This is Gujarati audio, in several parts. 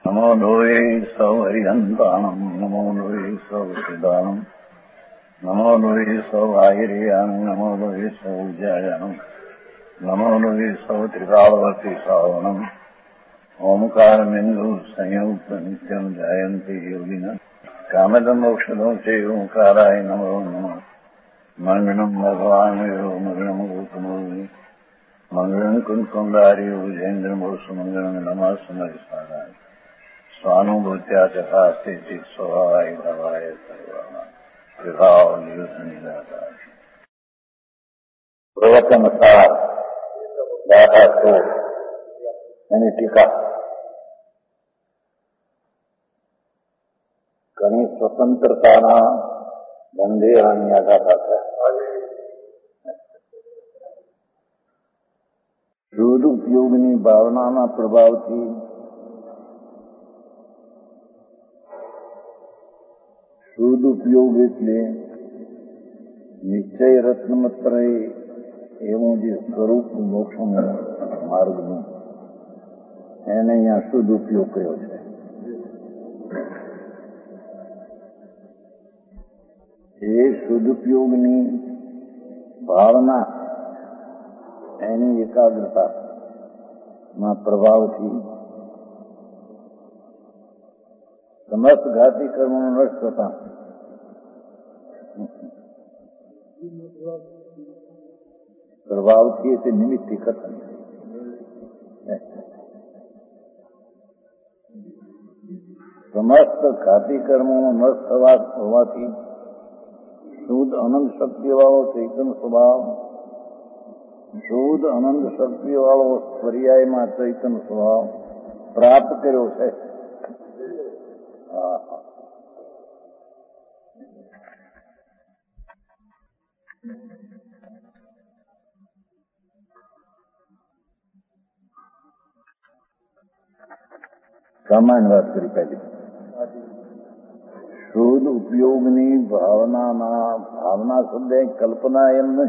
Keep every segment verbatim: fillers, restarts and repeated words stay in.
नमो लोये सौहरिहन्ताणम् नमो लोये सौसिदानम् नमो लोये सौभागिर्यानम् नमो लोये सौजायानम् नमो लोये सौत्रिकालवती सावनम् ओंकारमिन्दु संयुक्त नित्यम् जायन्ति योगिनः कामदमोक्षदं च ओंकाराय नमो नमः मङ्गलम् भगवान् यो मङ्गलम् गौतमोऽग्नि मङ्गलम् कुन्कुण्डार्यो विजेन्द्रमोसुमङ्गलम् नमः समरिसाराय स्वानुभूत्या चकास्ते चित् स्वभावाय भवाय सर्वाणाम् विभाव नियुद्धनिराकार प्रवचन सार दादा को यानी टीका ઘણી સ્વતંત્રતાના બંધેરાની આઘાત છે. સદુપયોગની ભાવનાના પ્રભાવથી સદુપયોગ એટલે નિશ્ચય રત્નમત્રય એવું જે સ્વરૂપ મોક્ષનું માર્ગનું એને અહીંયા સદુપયોગ કર્યો છે. એ સદુપયોગની ભાવના એની એકાગ્રતાના પ્રભાવથી સમસ્ત ઘાતી કર્મોનો નષ્ટ થતા પ્રભાવથી તે નિમિત્તિ કથન સમસ્ત ઘાતી કર્મોનો નષ્ટ થવા હોવાથી શુદ્ધ અનંત શક્તિવાળો ચૈતન્ય સ્વભાવ શુદ્ધ અનંત શક્તિવાળો પર્યાયમાં ચૈતન્ય સ્વભાવ પ્રાપ્ત કર્યો છે. સામાન્ય વાત કરી પહેલી શુદ્ધ ઉપયોગની ભાવનાના ભાવના શબ્દ કલ્પના એમ નહીં,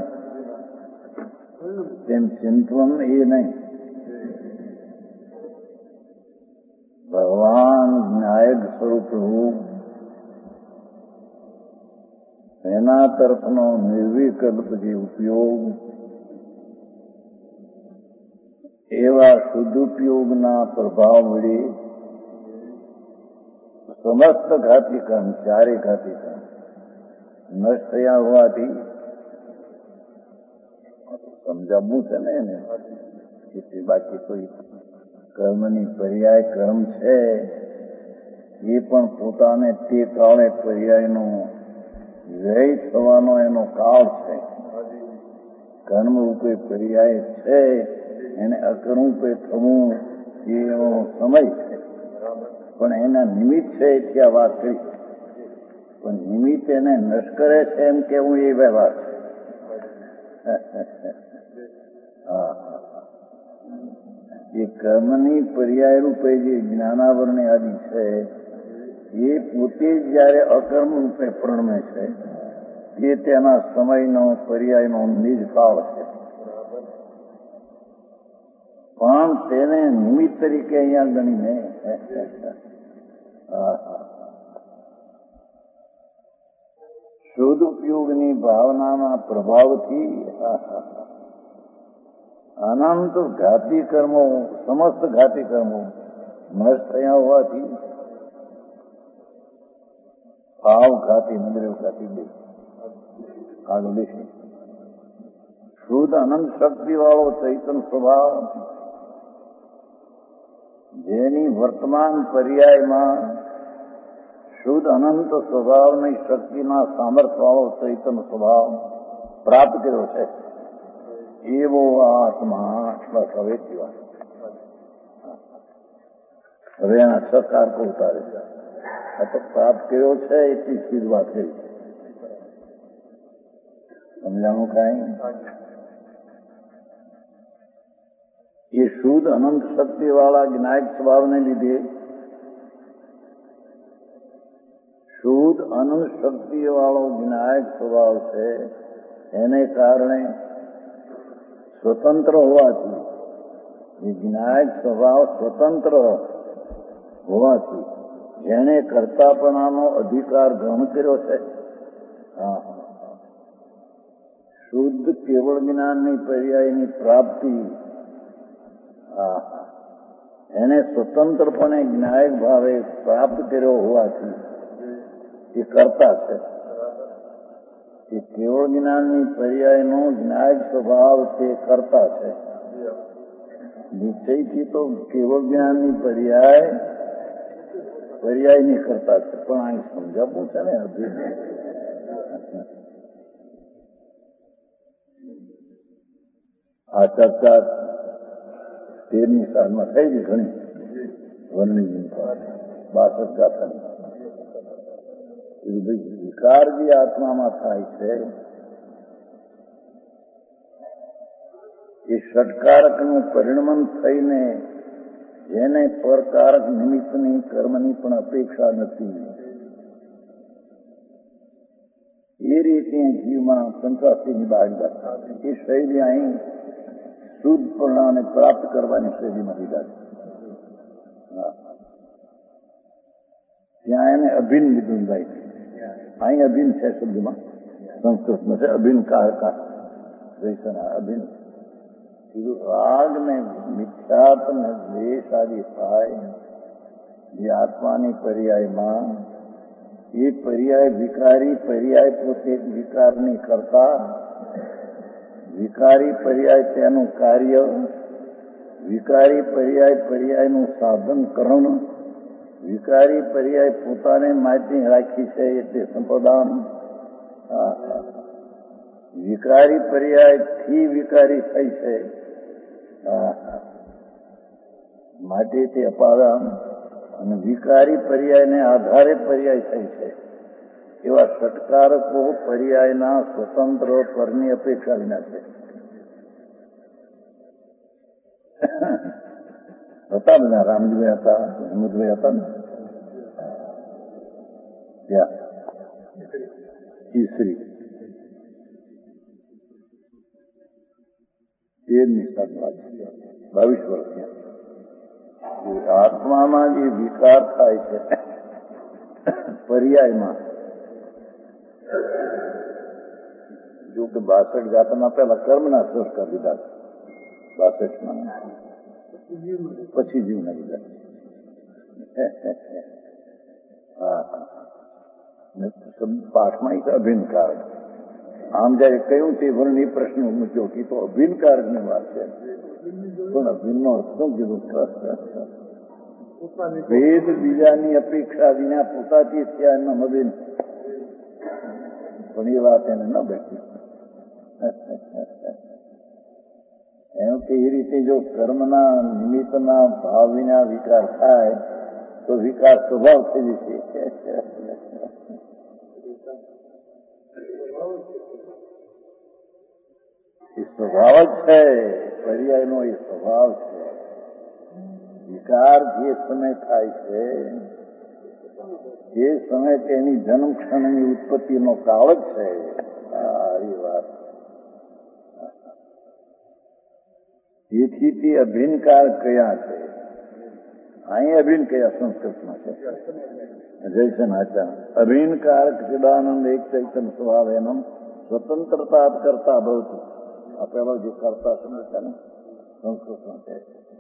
તેમ ચિંતન એ નહીં. ભગવાન જ્ઞાયક સ્વરૂપ હોવું એના તરફનો નિર્વિકલ્પ જે ઉપયોગ એવા શુદ્ધોપયોગના પ્રભાવ વડે સમસ્ત ઘાતી કર્મ ચારે ઘાતી કર્મ નષ્ટ થયા હોવાથી સમજાવવું છે ને એને કે બાકી કોઈ કર્મની પર્યાય કર્મ છે એ પણ પોતાને તે કાળે પર્યાયનો વ્યય થવાનો એનો કાળ છે. કર્મ રૂપે પર્યાય છે એને અકર્મ રૂપે થવું એનો સમય છે, પણ એના નિમિત્ત છે એટલે આ વાત કરી. પણ નિમિત્ત એને નષ્ટ કરે છે એમ કેવું એ વ્યવહાર છે. એ કર્મની પર્યાય રૂપે જે જ્ઞાનાવરણ આદિ છે એ પોતે જ જયારે અકર્મ રૂપે પ્રણમે છે એ તેના સમયનો પર્યાયનો નિજ કાળ છે, પણ તેને નિમિત્ત તરીકે અહીંયા ગણીને સદુપયોગની ભાવનાના પ્રભાવથી અનંત ઘાતી કર્મો સમસ્ત ઘાતી કર્મો નષ્ટ થયા હોવાથી ભાવ ઘાતી મંદિરો ઘાતી બે આગળ બેસે શુદ્ધ અનંત શક્તિ વાળો ચૈતન્ય સ્વભાવ જેની વર્તમાન પર્યાયમાં શુદ્ધ અનંત સ્વભાવની શક્તિના સામર્થ્ય વાળો ચૈતન્ય સ્વભાવ પ્રાપ્ત કર્યો છે એવો આત્મા બસ હવે વાત હવે એના સકાર કો ઉતારે છે. આ તો પ્રાપ્ત કર્યો છે એટલી સીધ વાત કરી. સમજાણું કાંઈ? એ શુદ્ધ અનંત શક્તિ વાળા જ્ઞાયક સ્વભાવને લીધે શુદ્ધ અનંત શક્તિ વાળો જ્ઞાયક સ્વભાવ છે એને કારણે સ્વતંત્ર હોવાથી એ જ્ઞાયક સ્વભાવ સ્વતંત્ર હોવાથી જેણે કર્તાપણાનો અધિકાર ગ્રહણ કર્યો છે, હા શુદ્ધ કેવળ જ્ઞાનની પર્યાયની પ્રાપ્તિ, હા એને સ્વતંત્રપણે જ્ઞાયક ભાવે પ્રાપ્ત કર્યો હોવાથી એ કરતા છે. એ કેવળ જ્ઞાનની પર્યાયનો જ્ઞાયક સ્વભાવ તે કરતા છે. નિશ્ચયથી તો કેવળ જ્ઞાનની પર્યાય પર્યાયની કરતા છે, પણ અહીં સમજાવવું છે ને અભિન. આ ચર્ચા તેરની સાલમાં થઈ ગઈ ઘણી વર્ણિની બાસઠ ગાથાની. વિકાર જે આત્મામાં થાય છે એ ષટકારકનું પરિણમન થઈને જેને પરકારક નિમિત્તની કર્મની પણ અપેક્ષા નથી, એ રીતે જીવમાં સંસાસીની બાળગા એ શૈલી અહીં શુદ્ધ પરિણામને પ્રાપ્ત કરવાની શૈલીમાં લીધા છે. ત્યાં એને અભિન્ન લીધું ભાઈ. અહીં અભિન્ન છે શબ્દમાં, સંસ્કૃતમાં છે અભિન્ન કારકા જૈસન અભિન્ન. રાગ ને મિથ્યાત ને દ્વેષ આદિ થાય જે આત્માની પર્યાયમાં, એ પર્યાય વિકારી પર્યાય પોતે વિકારની કરતા, વિકારી પર્યાય તેનું કાર્ય, વિકારી પર્યાય પર્યાયનું સાધન કરણ, વિકારી પર્યાય પોતાને માટે રાખી છે એટલે સંપ્રદાન, વિકારી પર્યાયથી વિકારી થઈ છે માટે તે અપાદાન, અને વિકારી પર્યાયને આધારે પર્યાય થઈ છે એવા ષટકારકો પર્યાયના સ્વતંત્ર પરની અપેક્ષા વિના છે. હતા બધા રામજીભાઈ હતા, હિંમતભાઈ હતા ને ત્યાં ઈશ્રી તેરની સાત બાવીસ વર્ષ ત્યાં આત્મામાં જે વિકાર થાય છે પર્યાયમાં, જો કે બાસઠ જાતના પહેલા કર્મના સંસ્કાર લીધા છે, બાસઠમાં પછી જીવના લીધા. હા પાઠમાં અભિન્ન કારક. આમ જયારે કહ્યું તે વર્ણની પ્રશ્ન મૂક્યો કે તો અભિન્ન કારકની વાત છે, પણ અભિન્નનો શું કીધું? ભેદ બીજાની અપેક્ષા વિના પોતાથી થયા એમના મબિન, પણ એ વાત એને ન બેઠી. એમ કે એ રીતે જો કર્મના નિમિત્તના ભાવ વિના વિકાર થાય તો વિકાર સ્વભાવ થઈ જશે. એ સ્વભાવ જ છે, પર્યાયનો એ સ્વભાવ છે. વિકાર જે સમય થાય છે એ સમય તેની જન્મ ક્ષણની ઉત્પત્તિનો કાળ જ છે. સારી વાત. તેથી તે અભિન્નકાર કયા છે? અહીં અભિન્ન કયા સંસ્કૃતમાં છે? જૈસન આચાર અભિન્નકાર ચિદાનંદ એક ચૈતન્ય સ્વભાવ એનમ સ્વતંત્રતા કરતા ભવતું. આ પેલો જે કરતા સમય છે ને સંસ્કૃતમાં છે.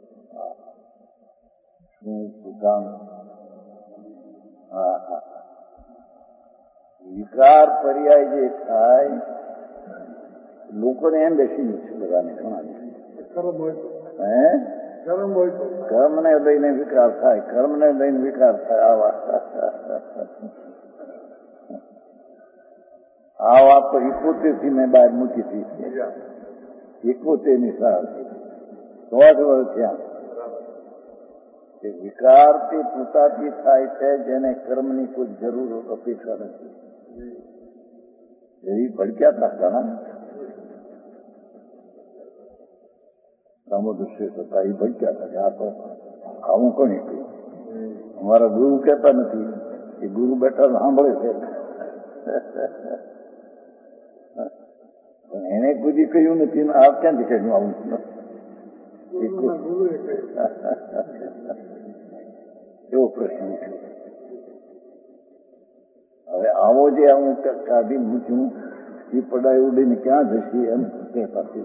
હા હા વિકાર પર્યાય જે થાય લોકોને એમ બેસી છે બધાને ઘણા હે કર્મને લઈને વિકાર થાય, કર્મને લઈને વિકાર થાય. આ વાત આ વાત તો ઇકોતેર થી મેં બહાર મૂકી હતી. ઇકોતેર ની સાલ સો જ વર્ષ થયા. વિકાર તે પોતાથી થાય છે જેને કર્મની કોઈ જરૂર અપેક્ષા નથી. એ ભડક્યા હતા ઘણા દામોદર શેઠ હતા, એ ભડક્યા હતા કે આ તો આવું કોને કહ્યું? અમારા ગુરુ કહેતા નથી, એ ગુરુ બેઠા સાંભળે છે. પણ એને કોઈ કહ્યું નથી, આ ક્યાંથી કહ્યું આવું? એવો પ્રશ્ન ઉઠ્યો. હવે આવો જે હું કાઢી મૂક્યું એ પડાઈ ઉડીને ક્યાં જશે એમ કહેતા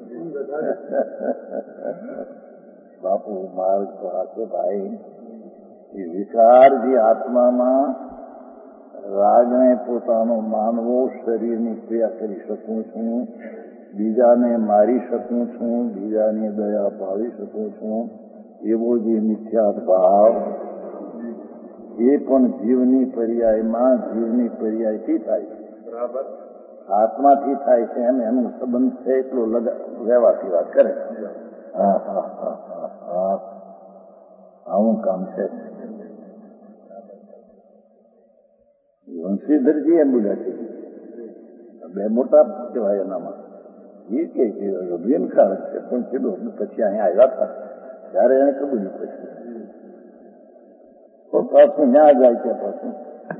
બાપુ માર્ગ તો હશે ભાઈ. એ વિકાર જે આત્મામાં રાગને પોતાનો માનવો, શરીરની ક્રિયા કરી શકું છું, બીજાને મારી શકું છું, બીજાની દયા પાડી શકું છું, એવો જે મિથ્યા ભાવ એ પણ જીવની પર્યાયમાં જીવની પર્યાયથી થાય છે. બરાબર. આત્માથી થાય છે એમ એનો સંબંધ છે એટલો વ્યવહારથી વાત કરે. હા હા હા હા હા આવું કામ છે. વંશીધરજી એમ બોલ્યા છે, બે મોટા કહેવાય એનામાં. એ કે અભિનકાર છે પણ કીધું પછી અહીંયા આવ્યા હતા ત્યારે એને કબૂલ્યું. પછી તો પાછું ન્યા જાય છે, પાછું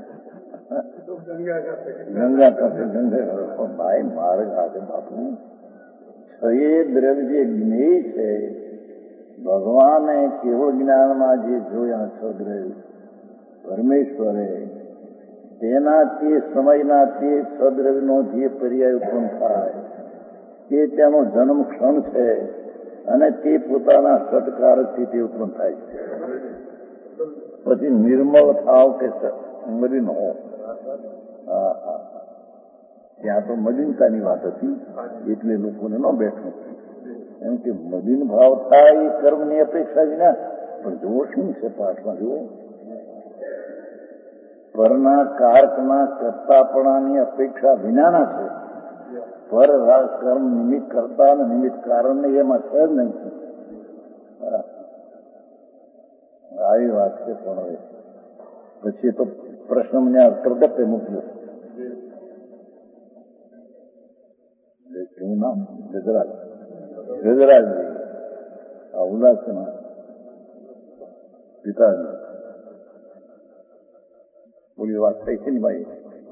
ગંગા પાસે ગંગા. ભાઈ માર્ગ આજે બાપુ છ દ્રવ્ય જે જ્ઞેય છે, ભગવાને કેવળ જ્ઞાનમાં જે જોયા છ દ્રવ્ય પરમેશ્વરે, તેના તે સમયના તે સદ્રવ્યનો જે પર્યાય ઉત્પન્ન થાય તે તેનો જન્મ ક્ષણ છે અને તે પોતાના ષટકારકથી તે ઉત્પન્ન થાય છે. પછી નિર્મળ થાવ કે મલિન હો. હા હા ત્યાં તો મલિનતાની વાત હતી એટલે લોકોને ન બેઠું. એમ કે મલિન ભાવ થાય એ કર્મની અપેક્ષા વિના. પણ જુઓ શું છે પાઠમાં, જુઓ પરના કારકના કરતાપણાની અપેક્ષા વિનાના છે. પર કર્મ નિમિત્ત કરતા અને નિમિત્ત કારણ એમાં છે જ નહીં. આવી વાત છે. પણ હવે પછી તો પ્રશ્ન મને કરગતે મોકલ્યો. શું નામ? ગજરાજ. ગજરાજજી આ ઉલ્લાસના પિતાજી. બોલી વાત થઈ છે ને ભાઈ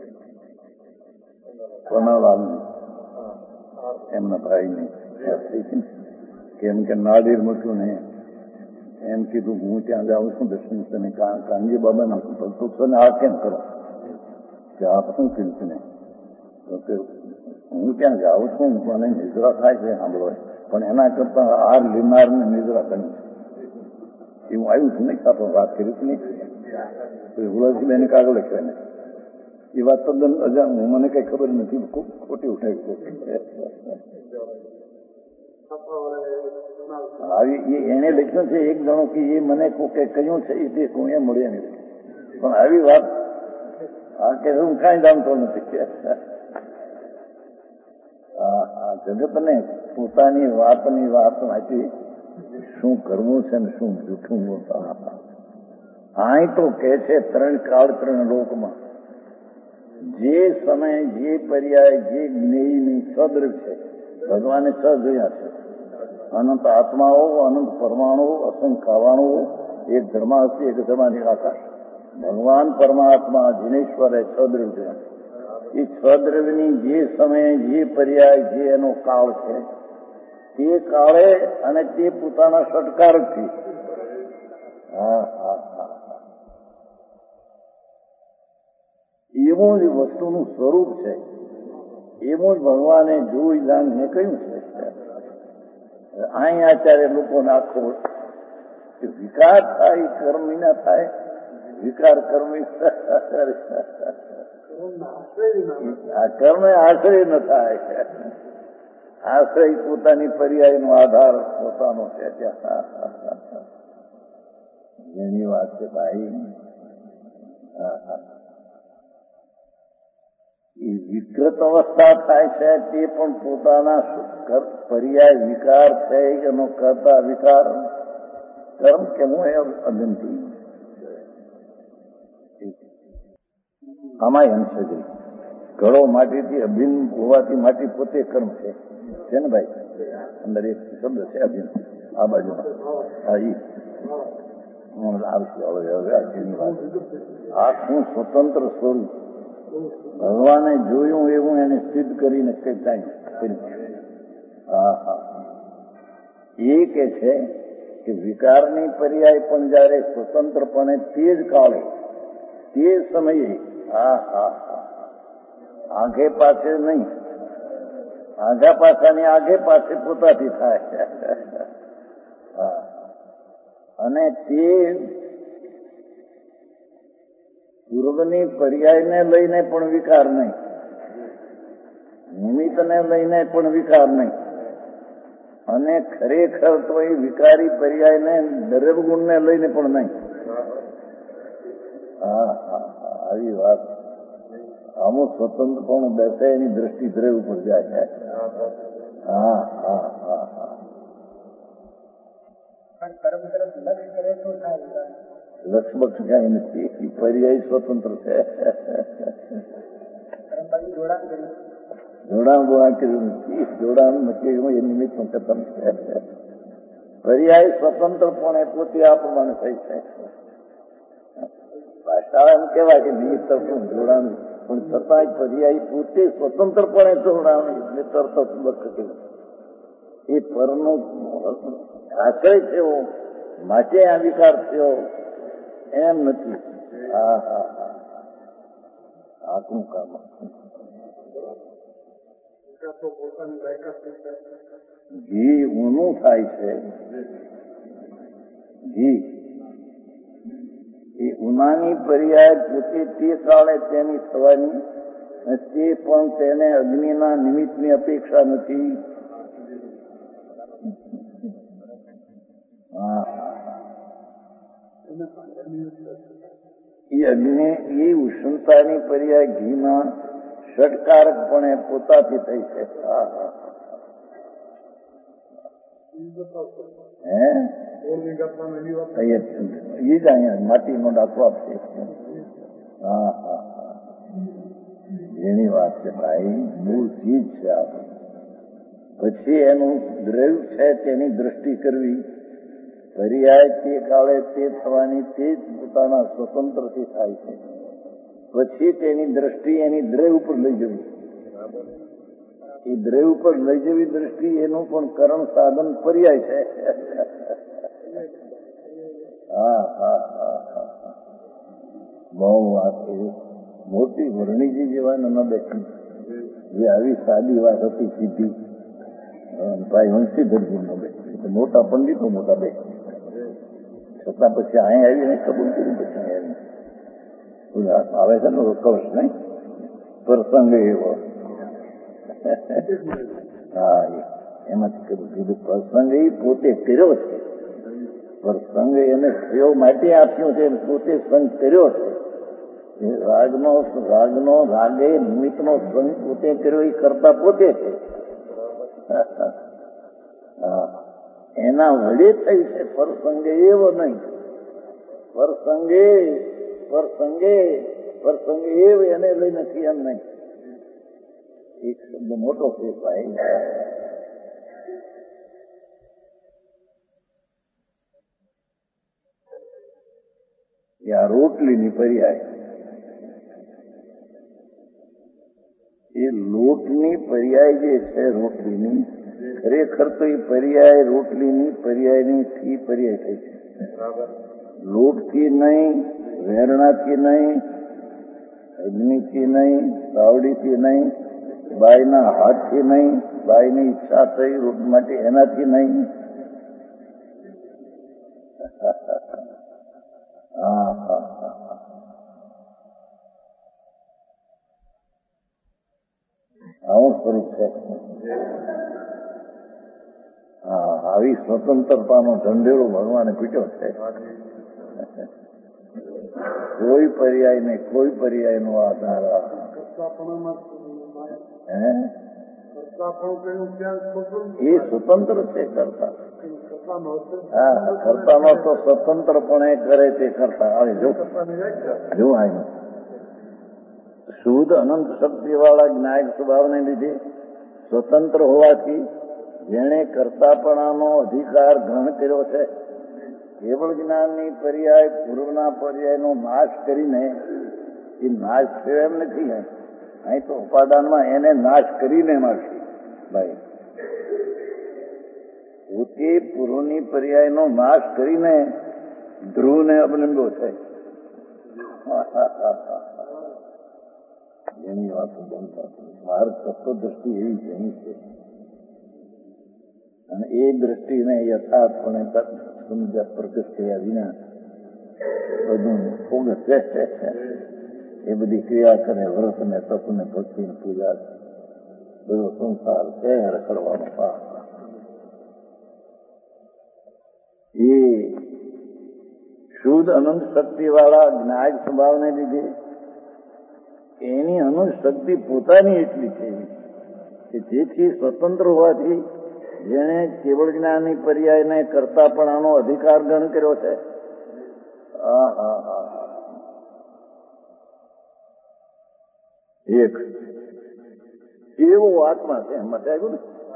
પનાલાલની, એમના ભાઈની વાત થઈ છે કે એમ કે નાડીર મૂક્યું ને એમ કીધું હું ત્યાં જાઉં છું દર્શન તને કાનજી બાબાને ભક્તો છો ને આ કેમ કરો કે આપ શું કીધું ને તો હું ત્યાં જાઉં છું મને નિદ્રા થાય છે સાંભળવા, પણ એના કરતા આ લીમારને નિદ્રા કરી છે એવું આવ્યું છું નહીં. આપણે વાત કરી હતી નહીં હુલાસી બેને કાગળ લખ્યા ને એ વાત તદ્દન અજાણ, મને કઈ ખબર નથી, ખૂબ ખોટી ઉઠાવી. આવી એને લખ્યું છે એક જણો કે એ મને કોકે કહ્યું છે એ તે કોઈ મળ્યા નહીં. પણ આવી વાત આ કે હું કાંઈ જાણતો નથી. આ જગતને પોતાની વાતની વાતમાંથી શું કરવું છે ને શું જૂઠું બોલતા. અહીં તો કે છે ત્રણ કાળ ત્રણ લોકમાં જે સમય જે પર્યાય જે જ્ઞેયની સદ્રવ છે ભગવાને છ જોયા છે. અનંત આત્માઓ, અનંત પરમાણુઓ, અસંખ્ય કાવાણુઓ, એક ધર્માસ્તિ એક ધર્માની આકાશ. ભગવાન પરમાત્મા જીનેશ્વરે છદ્રવ જોયા. એ છદ્રવની જે સમયે જે પર્યાય જે એનો કાળ છે તે કાળે અને તે પોતાના ષટકારકથી. હા હા હા એવું જ વસ્તુનું સ્વરૂપ છે, એવું જ ભગવાને જોઈ જાણીને કહ્યું છે. અહીં આચાર્ય લોકોને આખો વિકાર થાય કર્મ વિના થાય, વિકાર કર્મ આ કર્મ આશ્રય ન થાય. આશ્રય પોતાની પર્યાયનો આધાર પોતાનો છે. ત્યાં એની વાત છે ભાઈ. એ વિકૃત અવસ્થા થાય છે તે પણ પોતાના પર્યાય વિકાર છે એનો કરતા વિકાર કર્મ કેવું એ અગંતી. આમાં એમ છે ઘડો માટીથી અભિન્ન હોવાથી માટી પોતે કર્મ છે છે ને ભાઈ. અંદર એક શબ્દ છે અભિન્ન. આ બાજુમાં હા ઈ આવશે હવે હવે આજની વાત. આખું સ્વતંત્ર સ્વરૂપ ભગવાને જોયું એવું એને સિદ્ધ કરીને કઈ કાંઈ. હા હા એ કે છે કે વિકારની પર્યાય પણ જયારે સ્વતંત્રપણે તે જ કાળે તે સમયે હા હા હા આગે પાછે નહીં, આગા પાછાની આગે પાછે પોતાથી થાય. હા અને તે પૂર્વની પર્યાયને લઈને પણ વિકાર નહીં, નિમિત્તને લઈને પણ વિકાર નહીં, અને ખરેખર તો એ વિકારી પર્યાયને દરેક ગુણને લઈને પણ નહીં. હા હા આવી વાત. આમું સ્વતંત્ર પણ બેસે એની દ્રષ્ટિ દ્રવ ઉપર જાય. હા હા હા હા લક્ષ્મક્ષ કઈ નથી, પર્યાય સ્વતંત્ર છે. જોડાણ બોડા કર્યું નથી, જોડાણ નક્કી એ નિમિત્તનું કથન છે. પર્યાય સ્વતંત્ર પણ એ પોતે આ પ્રમાણે થઈ છે. ભાષા એમ કેવાય કે નિમિત્ત પણ જોડાણ, પણ છતાંય પર્યાય પોતે સ્વતંત્રપણે જોડાણ એટલે તરત જ એ પરનો આશય થયો માટે આ વિકાર થયો એમ નથી. હા હા હા આટલું કામ. ઘી ઊનું થાય છે. ઘી એ ઉનાની પર્યાય પોતે તે કાળે તેની થવાની, તે પણ તેને અગ્નિના નિમિત્તની અપેક્ષા નથી. હા એ અગ્નિ એ ઉષ્ણતાની પર્યાય ઘીમાં ષટકારકપણે પોતાથી થઈ છે. હા હા હે એ જ અહીંયા માટીનો દાખલો આપશે. હા હા હા એની વાત છે ભાઈ, મૂળ ચીજ છે આ. પછી એનું દ્રવ્ય છે તેની દ્રષ્ટિ કરવી. પર્યાય તે કાળે તે થવાની તે જ પોતાના સ્વતંત્રથી થાય છે. પછી તેની દ્રષ્ટિ એની દ્રવ્ય ઉપર લઈ જવી. એ દ્રવ્ય ઉપર લઈ જવી દ્રષ્ટિ એનું પણ કરણ સાધન પર્યાય છે. હા હા હા હા બહુ વાત એવી મોટી વર્ણીજી જેવા ન બેઠી, જે આવી સાદી વાત હતી સીધી. ભાઈ વંશીધરજી ન બેઠી, મોટા પંડિતો મોટા બેઠી, છતાં પછી અહીં આવીને કબૂલ કરી. પછી આવી આવે છે ને રોકવશ નહીં, પ્રસંગ એવો. હા એમાંથી કબૂલ કીધું. પ્રસંગ એ પોતે કર્યો છે, પ્રસંગ એને થયો માટે આપ્યો છે, પોતે સંગ કર્યો છે. રાગનો રાગનો રાગે નિમિત્તનો સંગ પોતે કર્યો એ કરતા પોતે છે. એના વડે થઈ છે, પ્રસંગે એવો નહીં. પ્રસંગે પ્રસંગે પ્રસંગે એવ એને લઈ નથી એમ નહીં. એક શબ્દ મોટો છે ભાઈ. આ રોટલીની પર્યાય, એ લોટની પર્યાય જે છે રોટલીની, ખરેખર તો એ પર્યાય રોટલીની પર્યાયની થી પર્યાય થઈ છે. લોટથી નહીં, વેરણાથી નહીં, અગ્નિથી નહીં, તાવડીથી નહીં, બાઈના હાથથી નહીં, બાઈની ઈચ્છા થઈ રોટ માટે એનાથી નહીં. હા હા હા આવું સ્વરૂપ છે. હા આવી સ્વતંત્રતાનો ઢંઢેરો ભગવાને પીટ્યો છે. કોઈ પર્યાય નહીં, કોઈ પર્યાય નો આધાર. હે એ સ્વતંત્ર છે કરતા. હા કરતામાં તો સ્વતંત્રપણે કરે તે કરતા. હવે જો જો આવ્યું શુદ્ધ અનંત શક્તિ વાળા જ્ઞાયક સ્વભાવને લીધે સ્વતંત્ર હોવાથી જેણે કરતાપણાનો અધિકાર ગ્રહણ કર્યો છે, કેવળ જ્ઞાનની પર્યાય પૂર્વના પર્યાયનો નાશ કરીને, એ નાશ થયો એમ નથી. અહીં તો ઉપાદાનમાં એને નાશ કરીને મારશે ભાઈ. પોતે પૂર્વની પર્યાયનો નાશ કરીને ધ્રુવને અવલંબો છે. એની વાત ભારત તત્વદ્રષ્ટિ એવી જેની છે અને એ દ્રષ્ટિને યથાર્થપણે સમજ્યા પ્રગટ થયા વિના બધું ફોગસ છે. એ બધી ક્રિયા કરે, વ્રત ને તપ ને ભક્તિ ને પૂજા, બધો સંસાર છે રખડવાનો પાપ. એ શુદ્ધ અનંત શક્તિ વાળા જ્ઞાન સ્વભાવને લીધે એની અનંત શક્તિ પોતાની એટલી છે કે જેથી સ્વતંત્ર હોવાથી જેને કેવળ જ્ઞાનની પર્યાયને કરતાપણાનો અધિકાર ગણ કર્યો છે. એક એવો આત્મા છે. એમાં આવ્યું ને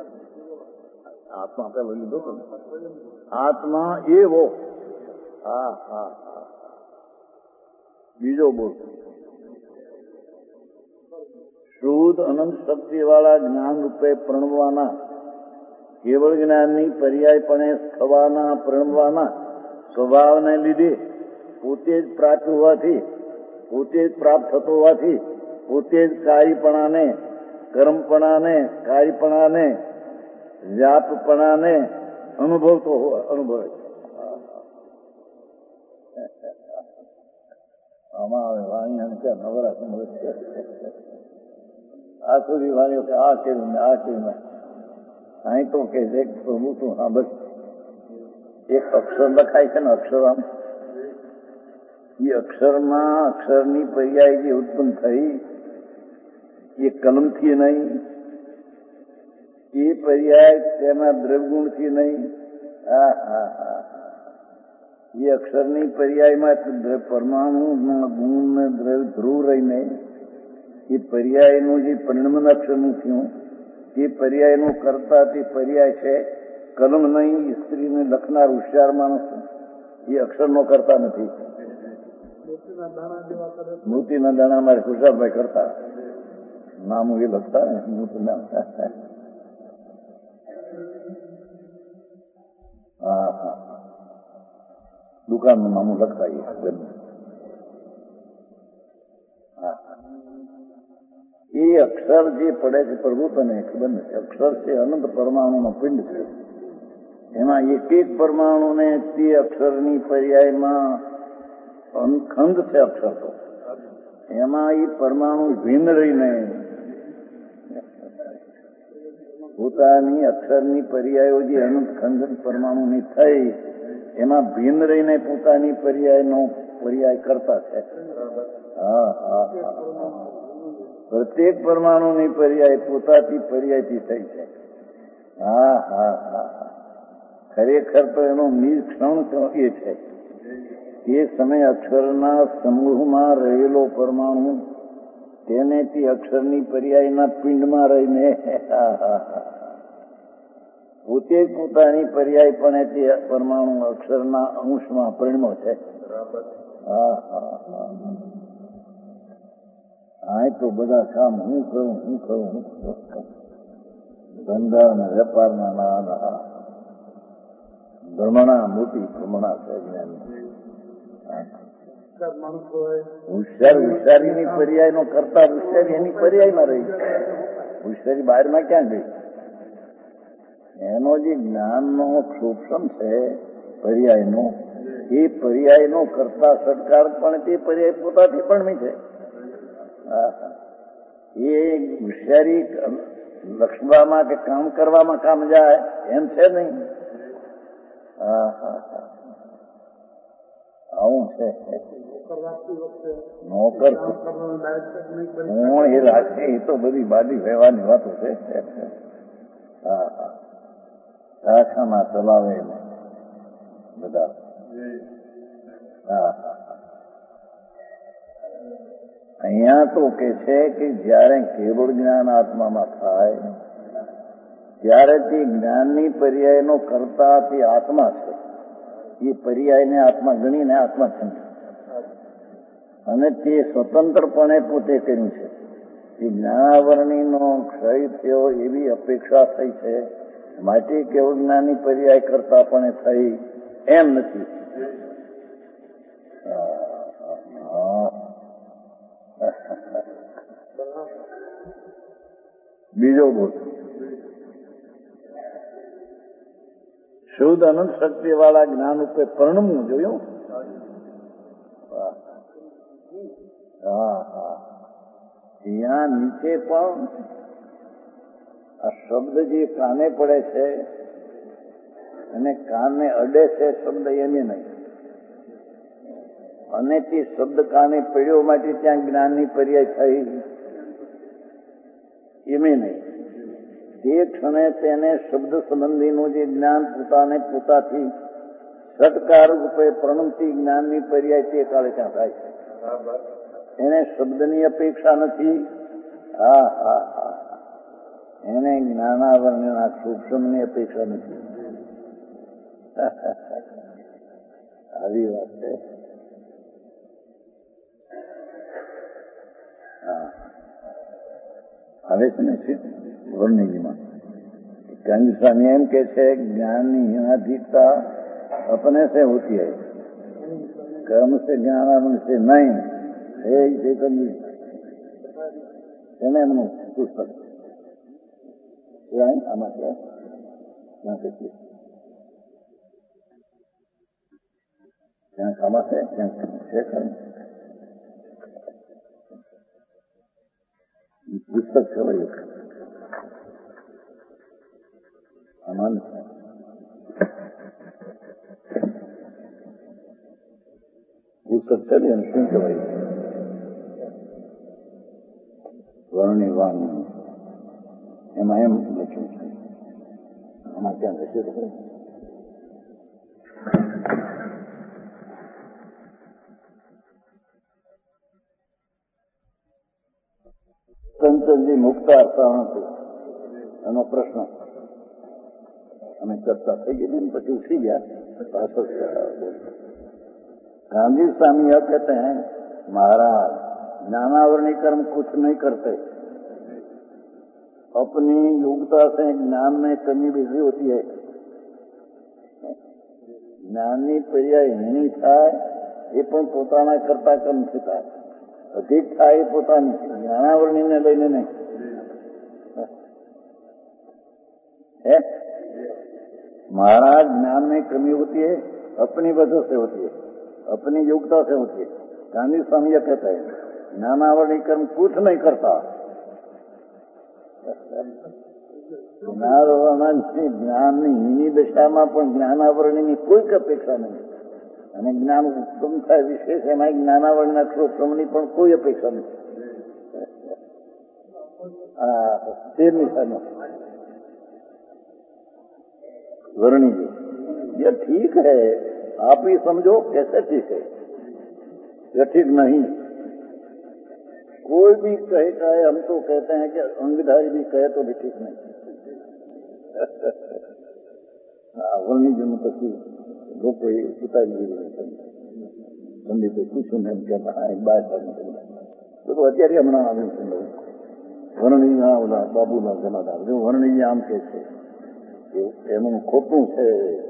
આત્મા પેલો લીધો હતો ને, આત્મા એવો. હા હા હા બીજો બોલ. શુદ્ધ અનંત શક્તિ વાળા જ્ઞાન રૂપે પ્રણવવાના, કેવળ જ્ઞાનની પર્યાયપણે થવાના પ્રણવવાના સ્વભાવને લીધે પોતે જ પ્રાપ્ત હોવાથી, પોતે જ પ્રાપ્ત થતો હોવાથી પોતે જ કાયપણાને, કર્મપણાને, કાયપણાને, વ્યાપપણાને અનુભવતો અનુભવે છે. આમાં વાણિયાને ક્યાં નવરા સમજ છે. આ સુધી વાણીઓ કે આ કેવું ને આ કેવું ને, અહીં તો કે છે પ્રભુ તું હા બસ એક અક્ષર લખાય છે ને, અક્ષર આમ એ અક્ષરમાં અક્ષરની પર્યાય જે ઉત્પન્ન થઈ એ કલમથી નહીં, એ પર્યાય તેના દ્રવગુણથી નહીં. હા હા હા એ અક્ષરની પર્યાયમાં પરમાણુમાં ગુણ ને દ્રવ ધ્રુવ રહીને એ પર્યાયનું જે પરિણમન અક્ષરનું થયું એ પર્યાયનું કરતા તે પર્યાય છે કલમ નહીં. સ્ત્રીને લખનાર હોશિયાર માણસ એ અક્ષરનો કરતા નથી. મોતીના દાણા મારે ખુશાભાઈ કરતા, નામું એ લખતા ને મોતીના. હા હા દુકાનનું નામું લખતા એ અક્ષર જે પડે છે પ્રભુ તને ખબર નથી. અક્ષર છે અનંત પરમાણુનો પિંડ છે. એમાં એક એક પરમાણુને તે અક્ષરની પર્યાયમાં ખંડ છે. અક્ષર તો એમાં એ પરમાણુ ભિન્ન રહીને પોતાની અક્ષરની પર્યાયો જે અનંત ખંડ પરમાણુની થઈ એમાં ભિન્ન રહીને પોતાની પર્યાયનો પર્યાય કરતા છે. હા હા પ્રત્યેક પરમાણુની પર્યાય પોતાથી પર્યાયથી થઈ છે. હા હા હા ખરેખર તો એનો નિરીક્ષણ એ છે એ સમય અક્ષરના સમૂહમાં રહેલો પરમાણુ તેને તે અક્ષરની પર્યાયના પિંડમાં રહીને પોતે જ પોતાની પર્યાય પણ તે પરમાણુ અક્ષરના અંશમાં પરિણમો છે. હા હા હા આ તો બધા કામ હું કરું હું કરું હું કરું ધંધા અને વેપારના નાના ભ્રમણા મોટી ભ્રમણા છે. હોશિયાર હોશિયારીની પર્યાય નો કરતા હોશિયારી એની પર્યાયમાં રહી છે. હોશિયારી બહારમાં ક્યાં ગઈ? એનો જે જ્ઞાનનો ક્ષોભન છે પર્યાયનો, એ પર્યાયનો કરતા સત્કાર પણ તે પર્યાય પોતાથી પણ છે. એ હોશિયારી લક્ષવામાં કે કામ કરવામાં કામ જાય એમ છે નહીં. હા હા હા આવું છે. નોકર કોણ એ રાખે એ તો બધી બાજી વ્યવહારની વાતો છે. હા હા કારખાના ચલાવે ને બધા. હા હા અહીંયા તો કે છે કે જયારે કેવળ જ્ઞાન આત્મામાં થાય ત્યારે તે જ્ઞાનની પર્યાયનો કરતા તે આત્મા છે. એ પર્યાયને આત્મા ગણીને આત્મા છે અને તે સ્વતંત્રપણે પોતે કર્યું છે. એ જ્ઞાનાવરણીનો ક્ષય થયો એવી અપેક્ષા થઈ છે માટે કેવળ જ્ઞાની પર્યાય કરતા પણ થઈ એમ નથી. બીજો બોલ. શુદ્ધ અનંત શક્તિ વાળા જ્ઞાન ઉપર પરણવું જોયું. હા હા ત્યાં નીચે પણ આ શબ્દ જે કાને પડે છે અને કાને અડે છે શબ્દ એમે નહીં, અને તે શબ્દ કાને પડ્યો માટે ત્યાં જ્ઞાનની પર્યાય થઈ એમે નહીં. તે ક્ષણે તેને શબ્દ સંબંધીનું જે જ્ઞાન પોતાને પોતાથી સત્કાર રૂપે પ્રણમતી જ્ઞાનની પર્યાય તે કાળે ત્યાં થાય છે. એને શબ્દની અપેક્ષા નથી. હા હા હા એને જ્ઞાનાવરણના સૂક્ષ્મની અપેક્ષા નથી. આવી વાત છે. હા આવે છે ને વર્ણિજીમાં गंज स्वामी एम के छे ज्ञान की हीनाधिकता अपने से होती है, कर्म से ज्ञान से नहीं है. पुस्तक आमा क्या क्या कहती क्या कामा से क्या છે કર્મ પુસ્તક છે ભાઈ આનંદ પુસ્તક છે ને શું કહેવાય વર્ણિ વાણી એમાં એમ લખ્યું છે. આમાં ક્યાં રહેશે તો સંતજી મુક્તા હતા એનો પ્રશ્ન અમે ચર્ચા થઈ ગઈ ને પછી ઉઠી ગયા. गांधी स्वामी यह कहते हैं महाराज ज्ञानावरणी कर्म कुछ नहीं करते, अपनी योग्यता से ज्ञान में कमी बेसी होती है. જ્ઞાનની પર્યાય હીણી થાય એ પણ પોતાના કરતા કર્મથી થાય, અધિક થાય એ પોતાની જ્ઞાનાવરણીને લઈને નહીં. है महाराज ज्ञान में कमी होती है अपनी वजह से होती है, अपनी योग्यता से होती है. गांधी स्वामी यह कहता है ज्ञानावरणी कर्म कुछ नहीं करता. જ્ઞાનની હીની દશામાં પણ જ્ઞાનાવરણીની કોઈ અપેક્ષા નહીં, અને જ્ઞાન ઉત્તમ થાય વિશેષ એમાં જ્ઞાનાવરણીના અક્ષરોક્રમની પણ કોઈ અપેક્ષા નહીં. તે નિશાનો वर्णी जी ये ठीक है, आप ही समझो कैसे ठीक है, ये ठीक नहीं. कोई भी कहता है, हम तो कहते हैं कि अंगधारी भी कहे तो भी ठीक नहीं. वर्णी जी ने પછી લોકો ઉતારી દીધું સંદીપ પૂછ્યું ને એમ કે એક બાર બધું અત્યારે હમણાં આવ્યું છે વર્ણિના ઓલા બાબુના જમાદાર જો વર્ણિજી આમ કે છે એનું ખોટું છે.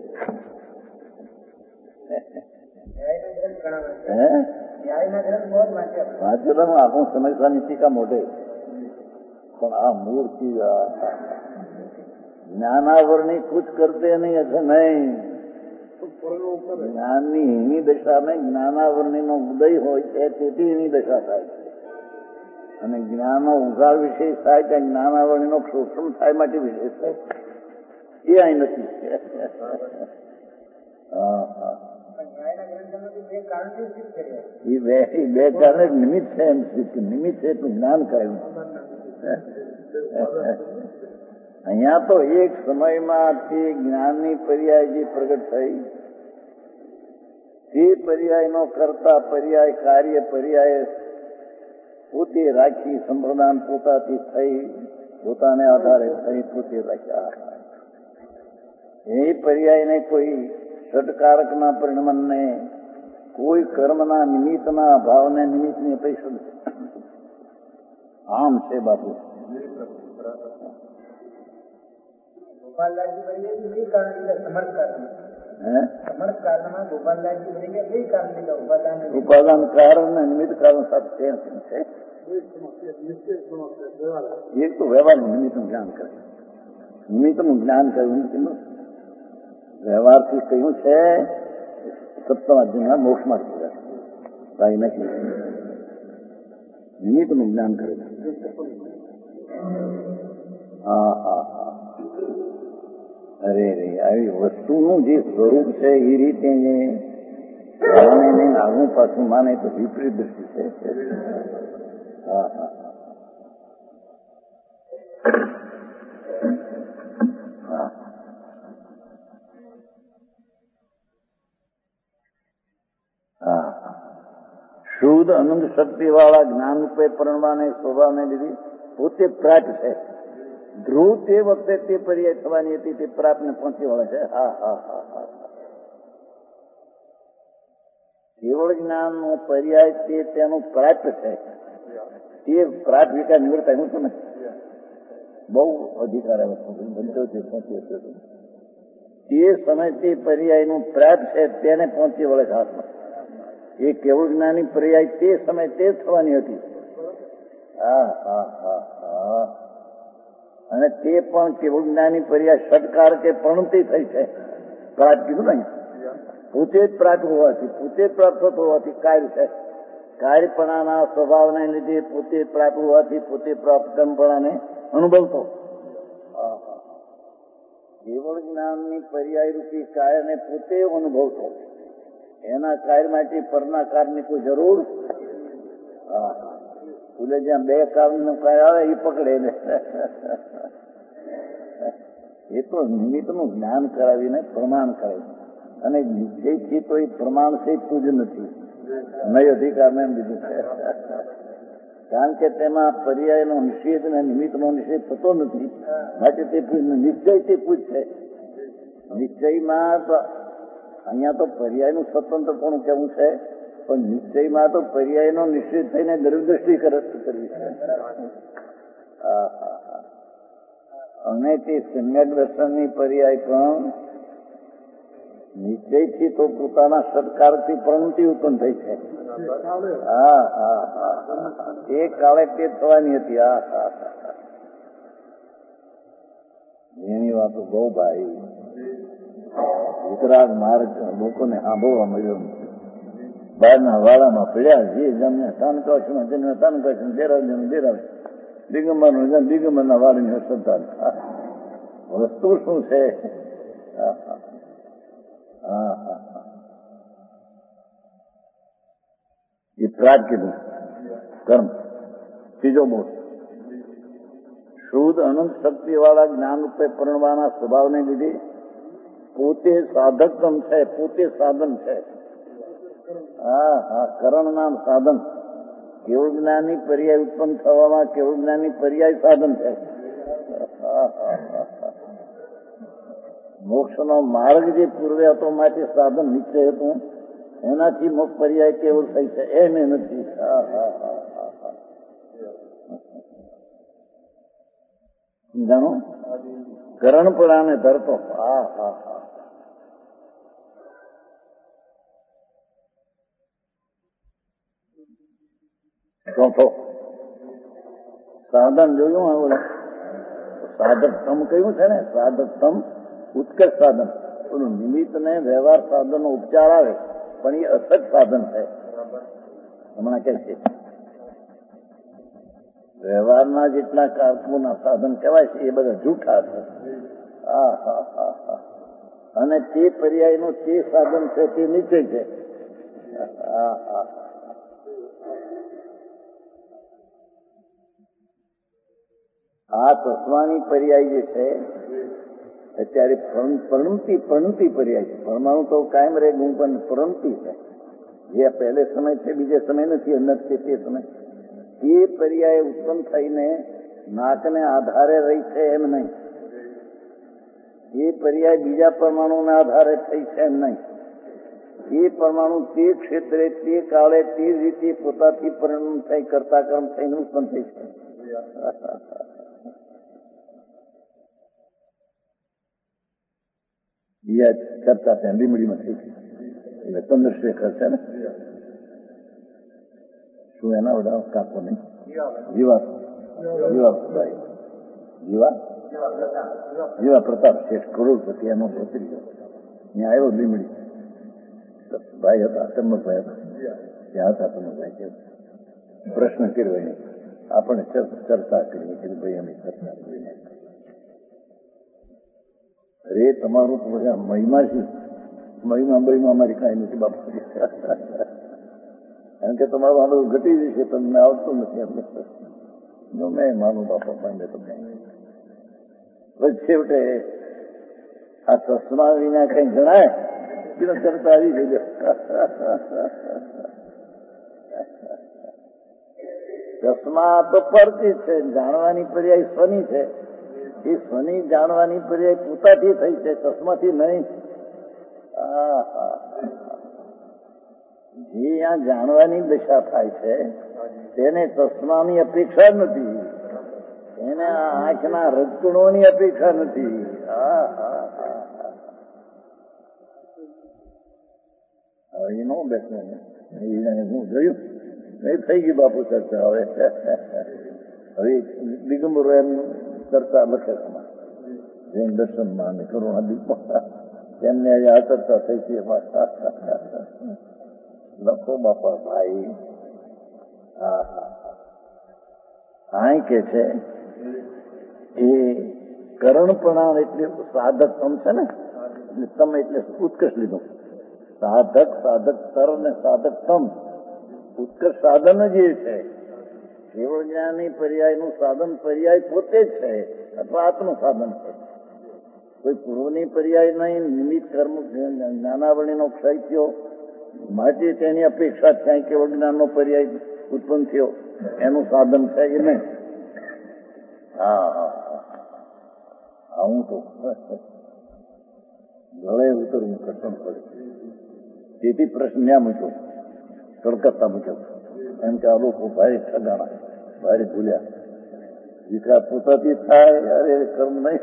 વાંચેલામાં આપણું સમયસાની ટીકા મોઢે, પણ આ મૂર્તિ જ્ઞાનાવરણી કુછ કરતે નહીં હશે નહીં. જ્ઞાનની હીની દશામાં જ્ઞાનાવરણીનો ઉદય હોય છે તેથી એની દશા થાય છે, અને જ્ઞાનનો ઉઘાડ વિશેષ થાય કે જ્ઞાનાવરણીનો શોષણ થાય માટે વિશેષ થાય એ અહીં નથી. એ બે બે કારણે નિમિત્ત છે એમ નિમિત્ત છે એટલું જ્ઞાન કહ્યું. અહીંયા તો એક સમયમાં તે જ્ઞાનની પર્યાય જે પ્રગટ થઈ તે પર્યાયનો કરતા પર્યાય કાર્ય પર્યાય પોતે રાખી સંપ્રદાન પોતાથી થઈ પોતાને આધારે થઈ પોતે રાખ્યા. એ પર્યાયને કોઈ ષટકારકના પરિણમને કોઈ કર્મના નિમિત્તના અભાવને નિમિત્તની અપેક્ષા નથી. આમ છે બાપુ. ગોપાલદાસજી બની ગયા બે કારણ લીધા સમર્થ કારણ હે સમર્થ કારણમાં ગોપાલદાસજી બની ગયા બે કારણ લીધા ઉપાદાન ઉપાદાન કારણ ને નિમિત્ત કારણ સાથે છે એક તો વ્યવહારનું નિમિત્તનું જ્ઞાન કરે નિમિત્તનું જ્ઞાન કર્યું વ્યવહારથી કહ્યું છે સપ્તમ અધ્યાયના મોક્ષમાં કાંઈ નથી નિમિત્તનું જ્ઞાન કરે હા હા હા અરે રે આવી વસ્તુનું જે સ્વરૂપ છે એ રીતે આગું પાછું માને તો વિપરીત દ્રષ્ટિ છે હા હા શુદ્ધ અનંત શક્તિ વાળા જ્ઞાન રૂપે પરણવાને સ્વભાવને લીધી પોતે પ્રાપ્ત છે ધ્રુવ તે વખતે તે પર્યાય થવાની હતી તે પ્રાપ્ત ને પહોંચી વળે છે હા હા હા હા કેવળ જ્ઞાન નો પર્યાય તે તેનું પ્રાપ્ત છે તે પ્રાપ્ત વિકાર નિવૃત્ત આવ્યું હતું ને બહુ અધિકાર બનતો છે પહોંચી હશે તે સમય તે પર્યાયનું પ્રાપ્ત છે તેને પહોંચી વળે છે હાથમાં એ કેવળ જ્ઞાની પર્યાય તે સમય તે થવાની હતી હા હા હા હા અને તે પણ કેવળ જ્ઞાની પર્યાય ષટકાર કે પ્રણતિ થઈ છે પ્રાપ્ત કીધું ને પોતે જ પ્રાપ્ત હોવાથી પોતે જ પ્રાપ્ત થતો હોવાથી કાર્ય છે કાર્યપણાના સ્વભાવને લીધે પોતે પ્રાપ્ત હોવાથી પોતે પ્રાપ્ત કર્મપણાને અનુભવતો કેવળ જ્ઞાનની પર્યાય રૂપી કાર્યને પોતે અનુભવતો એના કાર્ય માટે પરના કારની કોઈ જરૂર હા એટલે જ્યાં બે કારનું કાર્ય આવે એ પકડે ને એ તો નિમિત્તનું જ્ઞાન કરાવીને પ્રમાણ કરે અને નિશ્ચયથી તો એ પ્રમાણ છે તું જ નથી નય અધિકારને એમ બીજું છે કારણ કે તેમાં પર્યાયનો નિષેધ અને નિમિત્તનો નિષેધ થતો નથી માટે તે નિશ્ચયથી પૂછશે નિશ્ચયમાં તો અહીંયા તો પર્યાયનું સ્વતંત્રપણું કેવું છે પણ નિશ્ચયમાં તો પર્યાયનો નિશ્ચિત થઈને દૂરદ્રષ્ટિ કરવી છે અને તે સમ્યક દર્શનની પર્યાય પણ નિશ્ચયથી તો પોતાના સત્કારથી પ્રણતિ ઉત્પન્ન થઈ છે હા હા હા એ કાળે તે થવાની હતી હા હા એની વાતો બહુ ભાઈ વિતરાગ માર્ગ લોકોને સાંભળવા મળ્યો બહારના વાળામાં પીડ્યા જે જમને તાનકાશમાં જન્મે તાનકાશ દેરાવ દેરાવ દિગંબર નું દિગંબરના વાળીની સંતાન વસ્તુ શું છે એ પ્રાગ કીધું કર્મ ત્રીજો બોલ શુદ્ધ અનંત શક્તિ વાળા જ્ઞાન રૂપે પરણવાના સ્વભાવને લીધે પોતે સાધકમ છે પોતે સાધન છે હા હા કરણ નામ સાધન કેવળ જ્ઞાની પર્યાય ઉત્પન્ન થવામાં કેવળ જ્ઞાની પર્યાય સાધન છે મોક્ષનો માર્ગ જે પૂર્વે હતો માટે સાધન નિશ્ચય હતું એનાથી મોક્ષ પર્યાય કેવળ થઈ છે એમ એ નથી હા હા હા હા જાણો કરણપણાને ધરતો હા હા હા ચોથો સાધન જોયું હવે સાધકતમ કયું છે ને સાધકતમ ઉત્કર્ષ સાધન પેલું નિમિત્ત ને વ્યવહાર સાધનનો ઉપચાર આવે પણ એ અસત સાધન છે હમણાં કે છે વ્યવહારના જેટલા કારકોના સાધન કહેવાય છે એ બધા જૂઠા છે હા હા હા હા અને તે પર્યાયનું તે સાધન છે તે નીચે છે હા હા આ ચશ્માની પર્યાય જે છે અત્યારે પ્રણતિ પ્રણતિ પર્યાય છે પરમાણુ તો કાયમ રહે ગુણ પણ પ્રણતિ છે જે પહેલે સમય છે બીજે સમય નથી અનંત છે તે સમય એ પર્યાય ઉત્પન્ન થઈને નાકને આધારે રહી છે એમ નહીં એ પર્યાય બીજા પરમાણુના આધારે થઈ છે એમ નહીં એ પરમાણુ તે ક્ષેત્રે તે કાળે તે રીતે પોતાથી પરિણામ થઈ કરતા કર્મ થઈને ઉત્પન્ન થઈ છે એ ચર્ચા ત્યાં લીમડીમાં થઈ હતી. એટલે ચંદ્રશેખર છે ને, શું એના વડા કાકો નહીં, જીવા જીવાભાઈ જીવા જીવા પ્રતાપ શેઠ કરોડપતિ એનો ભત્રીજો ત્યાં આવ્યો લીમડી. ભાઈ હતા, ચમકભાઈ હતા, ત્યાં હતા ચમકભાઈ. કે પ્રશ્ન કર્યો એને, આપણે ચર્ચા કરીએ કે ભાઈ અમે ચર્ચા કરીને અરે તમારું તો બધા મહિમા છે, મહિમા મહિમા અમારી કાંઈ નથી બાપુ, કારણ કે તમારું આનું ઘટી જશે, તમને આવડતું નથી. આપણે મેં માનું બાપા માંડે તમને. પછી છેવટે આ ચશ્મા વિના કઈ જણાય બીજા ચર્ચા આવી ગઈ. ચશ્મા તો પરથી છે, જાણવાની પર્યાય સ્વની છે. એ સ્વની જાણવાની પર્યાય પોતાથી થઈ છે, ચશ્માથી નહીં. જે આ જાણવાની દશા થાય છે તેને ચશ્માની અપેક્ષા નથી, એને આ આંખના રજકણોની અપેક્ષા નથી. હવે નો બેઠો હું જોયું નહીં, થઈ ગઈ બાપુ ચર્ચા. હવે હવે દિગંબરો એમ ચર્ચા લખે જૈન દર્શનમાં અને કરુણાદીપમાં તેમને આ ચર્ચા થઈ છે. લખો બાપા ભાઈ. હા હા હા કે છે એ કરણપણા એટલે સાધક તમ છે ને, તમે એટલે ઉત્કર્ષ લીધું. સાધક સાધક તર ને સાધક તમ, ઉત્કર્ષ સાધન જ એ છે. કેવળ જ્ઞાની પર્યાયનું સાધન પર્યાય પોતે જ છે અથવા આત્મ સાધન છે. કોઈ પૂર્વની પર્યાય નહીં, નિમિત્ત કર્મ જ્ઞાનાવળીનો ક્ષય થયો માટે તેની અપેક્ષા થાય કેવળ જ્ઞાનનો પર્યાય ઉત્પન્ન થયો એનું સાધન છે એ નહીં. હા હા હા હું તો ગળે ઉતરવું કઠણ પડે. તેથી પ્રશ્ન ન્યા મૂક્યો, કલકત્તા મૂક્યો. એમ કે આ લોકો ભારે ઠગાણા, ભારે ભૂલ્યા. વિકાસ પોતાથી થાય, અરે કર્મ નહીં.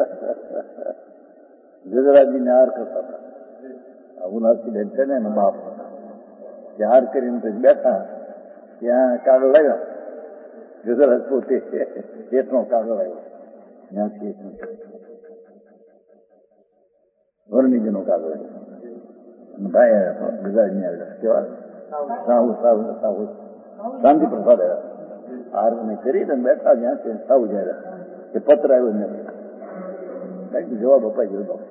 ગજરાજીને હાર કરતા હતા. અબુનાસીબેન છે ને એનો બાપ, ત્યાં હાર કરીને પછી બેઠા, ત્યાં કાગળ લાવ્યા. ગજરાજ પોતે ચેટનો કાગળ આવ્યો, ત્યાંથી વર્ણીજીનો કાગળ આવ્યો. ભાઈ ગજરાજને આવ્યા કેવા સાહુ સાહુ સાહુ શાંતિ પ્રસાદ આવ્યા. હાર ને કરીને બેઠા જ્યાં સાહુ જાય કે પત્ર આવ્યો નથી. કઈક જવાબ અપાઈ ગયો બાપુ.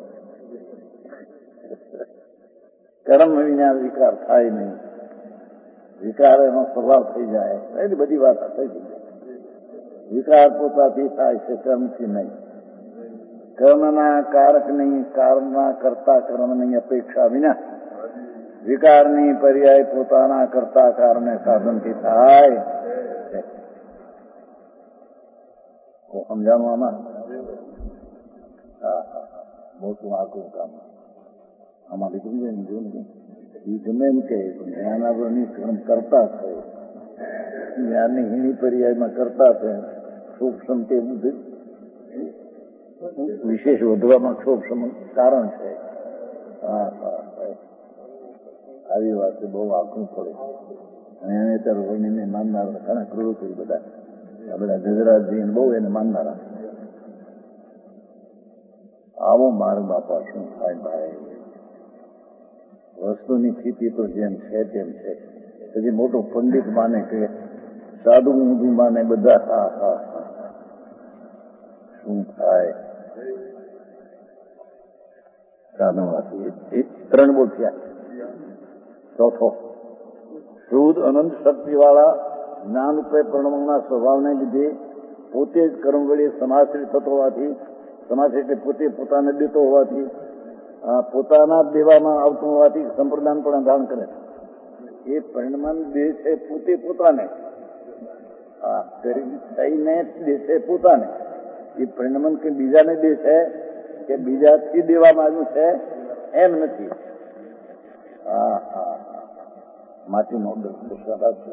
કર્મ વિના વિકાર થાય નહીં, વિકાર એનો સ્વભાવ થઈ જાય, એની બધી વાત થઈ ગઈ. વિકાર પોતાથી થાય છે, કર્મથી નહીં. કર્મના કારકની કારના કરતા કર્મની અપેક્ષા વિના વિકારની પર્યાય પોતાના કરતા કારણે સાધનથી થાય. સમજાણું આમાં? હા હા મોટું આખું કામ આમાં લીધું છે ને. જોયું એ ગમે એમ કે જ્ઞાનાવરણની કર્મ કરતા છે, જ્ઞાનની હીણી પર્યાયમાં કરતા છે. સૂક્ષ્મ તે બધું વિશેષ વધવામાં સૂક્ષ્મ કારણ છે. હા હા આવી વાત બહુ આખું પડે. અને એને ત્યારે વર્ણીને માનનાર ઘણા ક્રૂર બધા આ બધા ગજરાજી બહુ એને માનનારા. આવો માર બાપા શું થાય ભાઈ. વસ્તુની સ્થિતિ તો જેમ છે તેમ છે. પછી મોટો પંડિત માને કે સાધુ ઊંધું માને બધા. હા હા હા શું થાય. સાધુમાંથી એ ત્રણ બોલ થયા. ચોથો શુદ્ધ અનંત શક્તિ વાળા જ્ઞાન રૂપે પ્રણવના સ્વભાવને લીધે પોતે જ કર્મ વડે સમાશ્રિત થતો હોવાથી, સમાશ્રિત એટલે પોતે પોતાને દેતો હોવાથી, પોતાના દેવામાં આવતું હોવાથી સંપ્રદાન પણ ધારણ કરે. એ પરિણમન દેહ છે પોતે પોતાને, થઈને દેશે પોતાને. એ પરિણમન કે બીજાને દે છે કે બીજાથી દેવામાં આવ્યું છે એમ નથી. હા હા માટીનો દર્શન છે.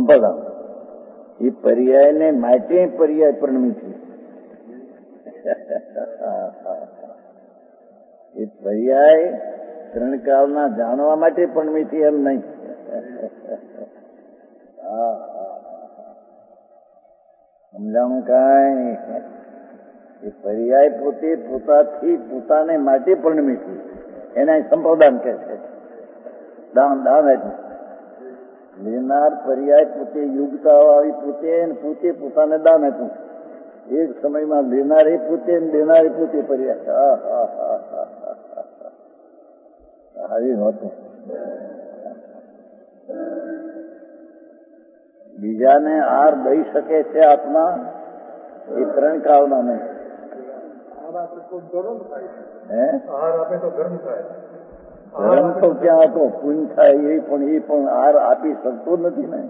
સંપ્રદાન એ પર્યાયને માટે પર્યાય પરિણમી છે. એ પર્યાય ત્રણ કાળના જાણવા માટે પરિણમી છે એમ નહીં. સમજાણું કાંઈ? એ પર્યાય પોતે પોતાથી પોતાને માટે પરિણમી છે. એને સંપ્રદાન કહે છે. દાન દાન આપ્યું. લેનાર પર્યાય પોતે યુગતા આવી પોતે પોતે પોતાને દાન આપ્યું. એક સમયમાં લેનારે પોતે દેનારે પોતે પર્યાય. આવી નહોતું. બીજાને આર દઈ શકે છે આત્મા, એ ત્રણ કાળના નહીં. હે ગરમ તો ક્યાં હતો? પૂન થાય એ પણ એ પણ આર આપી શકતો નથી ને.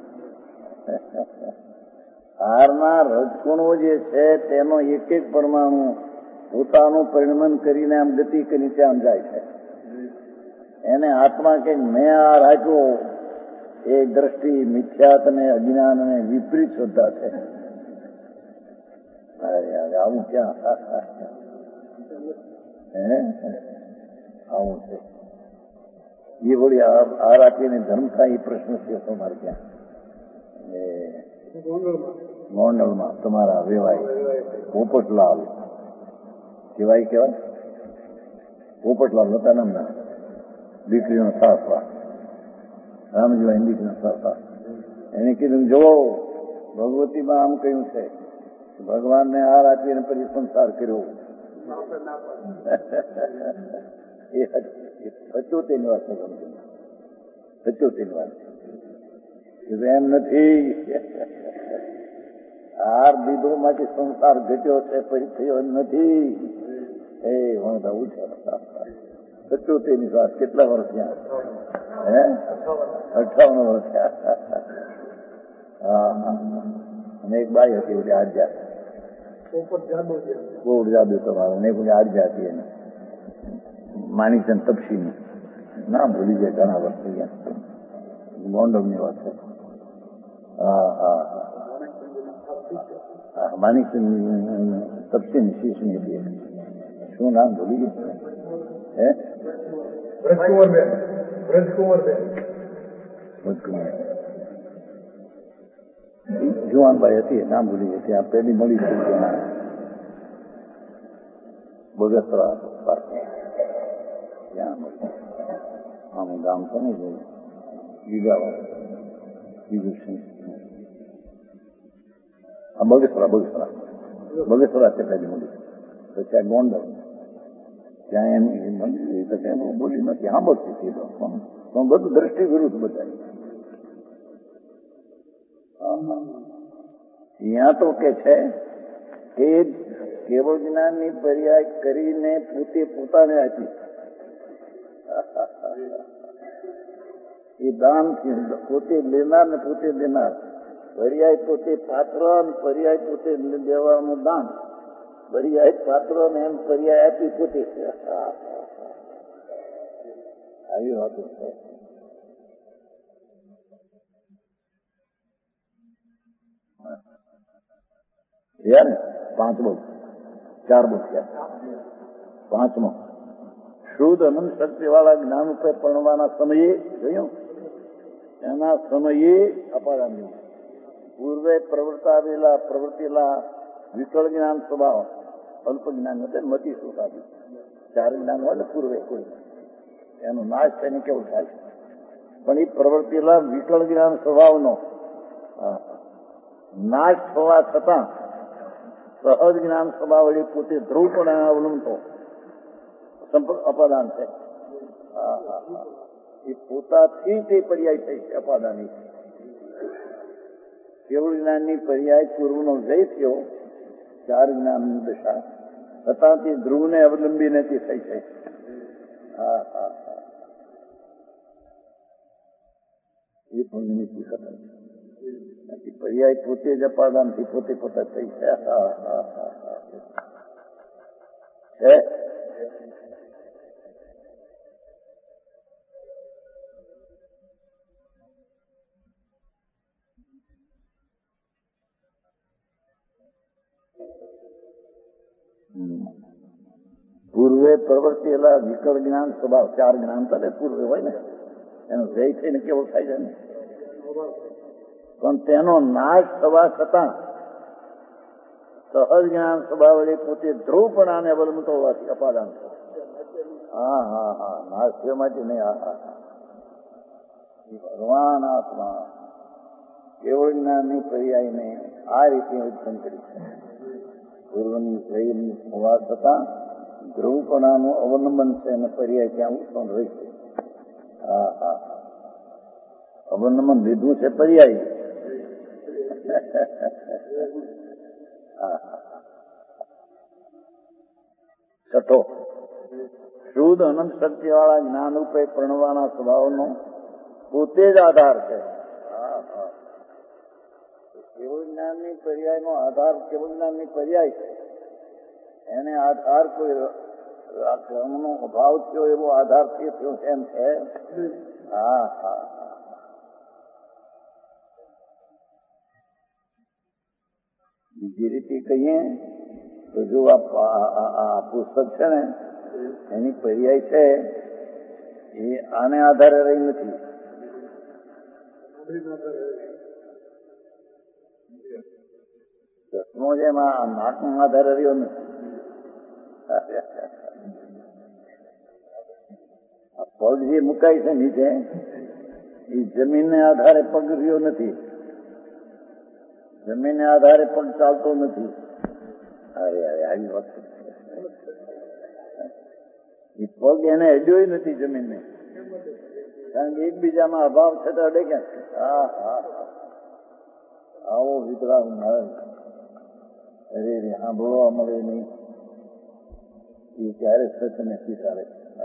હારના રજકુણો જે છે તેનો એક એક પરમાણુ પોતાનું પરિણમન કરીને આમ ગતિ કરી ત્યાં જાય છે. એને આત્મા કે મેં હાર આપ્યો એ દ્રષ્ટિ મિથ્યાત અને અજ્ઞાન અને વિપરીત શ્રદ્ધા છે. આવું ક્યાં? હે આવું છે. એ વળી હાર આપીને ધર્મ થાય એ પ્રશ્ન છે તમારે ત્યાં ગોંડલમાં તમારા વેવાય પોપટલાલ કેવાય કેવાય પોપટલાલ હતા નામના દીકરીનો સાસવા રામજીભાઈ દીકરીનો સાસવા. એને કીધું જો ભગવતીમાં આમ કહ્યું છે ભગવાનને હાર આપીને પછી સંસાર કર્યો. એ સચોતેની વાત છે. સચોતેની વાત એમ નથી. હાર દીધો માંથી સંસાર ઘટ્યો છે પછી થયો નથી. એ વાંધા ઉઠ્યા. સચોતેની વાત કેટલા વર્ષ થયા? હે અઠાવન વર્ષ થયા. હા અને એક બાઈ હતી એટલે આર્જા કોડ જાદુ તમારો ને કોઈ આર્જા હતી એને માણીચંદ તપસીની ના ભૂલી જાય ઘણા વર્ષ થઈ ગયા. ગોંડલની વાત છે. હા હા હા માણીચંદ તપસીની શીશની હતી. શું નામ ભૂલી ગયું? હે બ્રજકુંવરબેન બ્રજકુંવરબેન જુવાનભાઈ હતી નામ ભૂલી ગઈ. ત્યાં પેલી મળી હતી બગસરા ત્યાં આમ ગામ છે ને બીજા બીજું છે આ બગસરા બગસરા બગસરા છે પેલી મળી. તો ત્યાં ગોંડલ ત્યાં એમ મંદિર બોલી નથી સાંભળતી હતી પણ બધું દ્રષ્ટિ વિરુદ્ધ બધાય. અહીંયા તો કે છે કે કેવળ જ્ઞાનની પર્યાય કરીને પોતે પોતાને આપી. એ દાન પોતે લેનાર ને પોતે દેનાર. પર્યાય પોતે પાત્ર પર્યાય પોતે દેવાનું દાન. પર્યાય પાત્ર ને એમ પર્યાય આપી પોતે. આવી વાતો છે. યાર પાંચ બહુ ચાર બહુ થયા. પાંચમો શુદ્ધ અનંત શક્તિ વાળા જ્ઞાન ઉપર પરણવાના સમયે જોયું એના સમયે અપાદાન પૂર્વે પ્રવર્તાવેલા પ્રવર્તેલા વિકળ જ્ઞાન સ્વભાવ અલ્પ જ્ઞાન એટલે મતી સુખાદી ચાર જ્ઞાન હોય ને પૂર્વે કોઈ એનો નાશ થઈને કેવું થાય. પણ એ પ્રવર્તેલા વિકળ જ્ઞાન સ્વભાવનો નાશ થવા છતાં સહજ જ્ઞાન સ્વભાવ વડે પોતે ધ્રુવપણે અવલંબતો અપાદાન છે. એ પોતાથી તે પર્યાય થઈ છે અપાદાની. કેવળ જ્ઞાનની પર્યાય પૂર્વનો જય થયો ચાર જ્ઞાનની દશા છતાં તે ધ્રુવને અવલંબીને તે થઈ છે. હા હા હા એ પણ નિમિત્તિ કથન છે. પર્યાય પોતે જ અપાદાનથી પોતે પોતા થઈ છે. હા હા હા હા છે. પૂર્વે પ્રવર્તેલા વિકળ જ્ઞાન સ્વભાવ ચાર જ્ઞાન તો પૂર્વે હોય ને એનો જય થઈને કેવો થાય છે ને, પણ તેનો નાશ થવા છતાં સહજ જ્ઞાન સ્વભાવ વડે પોતે ધ્રુવપણાને અવલંબતો હોવાથી અપાદાન થયો. હા હા હા નાશ થયો માટે નહીં. હા હા હા ભગવાન આત્મા કેવળ જ્ઞાનની પર્યાયને આ રીતે ઉત્પન્ન કરી છે. પૂર્વની જયની હોવા છતાં ધ્રુવપણાનું અવલંબન છે અને પર્યાય ત્યાં ઉત્પન્ન રહી છે. હા હા અવલંબન લીધું છે પર્યાય. છઠ્ઠો શુદ્ધ અનંત શક્તિ વાળા જ્ઞાન રૂપે પ્રણવાના સ્વભાવનો પોતે જ આધાર છે. કેવળ જ્ઞાનની પર્યાયનો આધાર કેવળ જ્ઞાનની પર્યાય છે. એને આધાર કોઈ ક્રમનો અભાવ થયો એવો આધાર થયો એમ છે. હા હા બીજી રીતે કહીએ તો જો આ પુસ્તક છે ને એની પર્યાય છે એ આને આધારે રહી નથી. ચશ્મો જેમ આ નાકનો આધારે રહ્યો નથી. પગ જે મુકાય છે નીચે એ જમીનને આધારે પગ રહ્યો નથી. જમીનને આધારે પગ ચાલતો નથી. અરે અરે આવી વાત એ પગ એને અડ્યો નથી જમીનને, કારણ કે એકબીજામાં અભાવ છે તો અડે ક્યાં. હા હા આવો વિતરાગ મળે અરે રે સાંભળવા મળે નહીં એ ક્યારે સચને સ્વીકારે.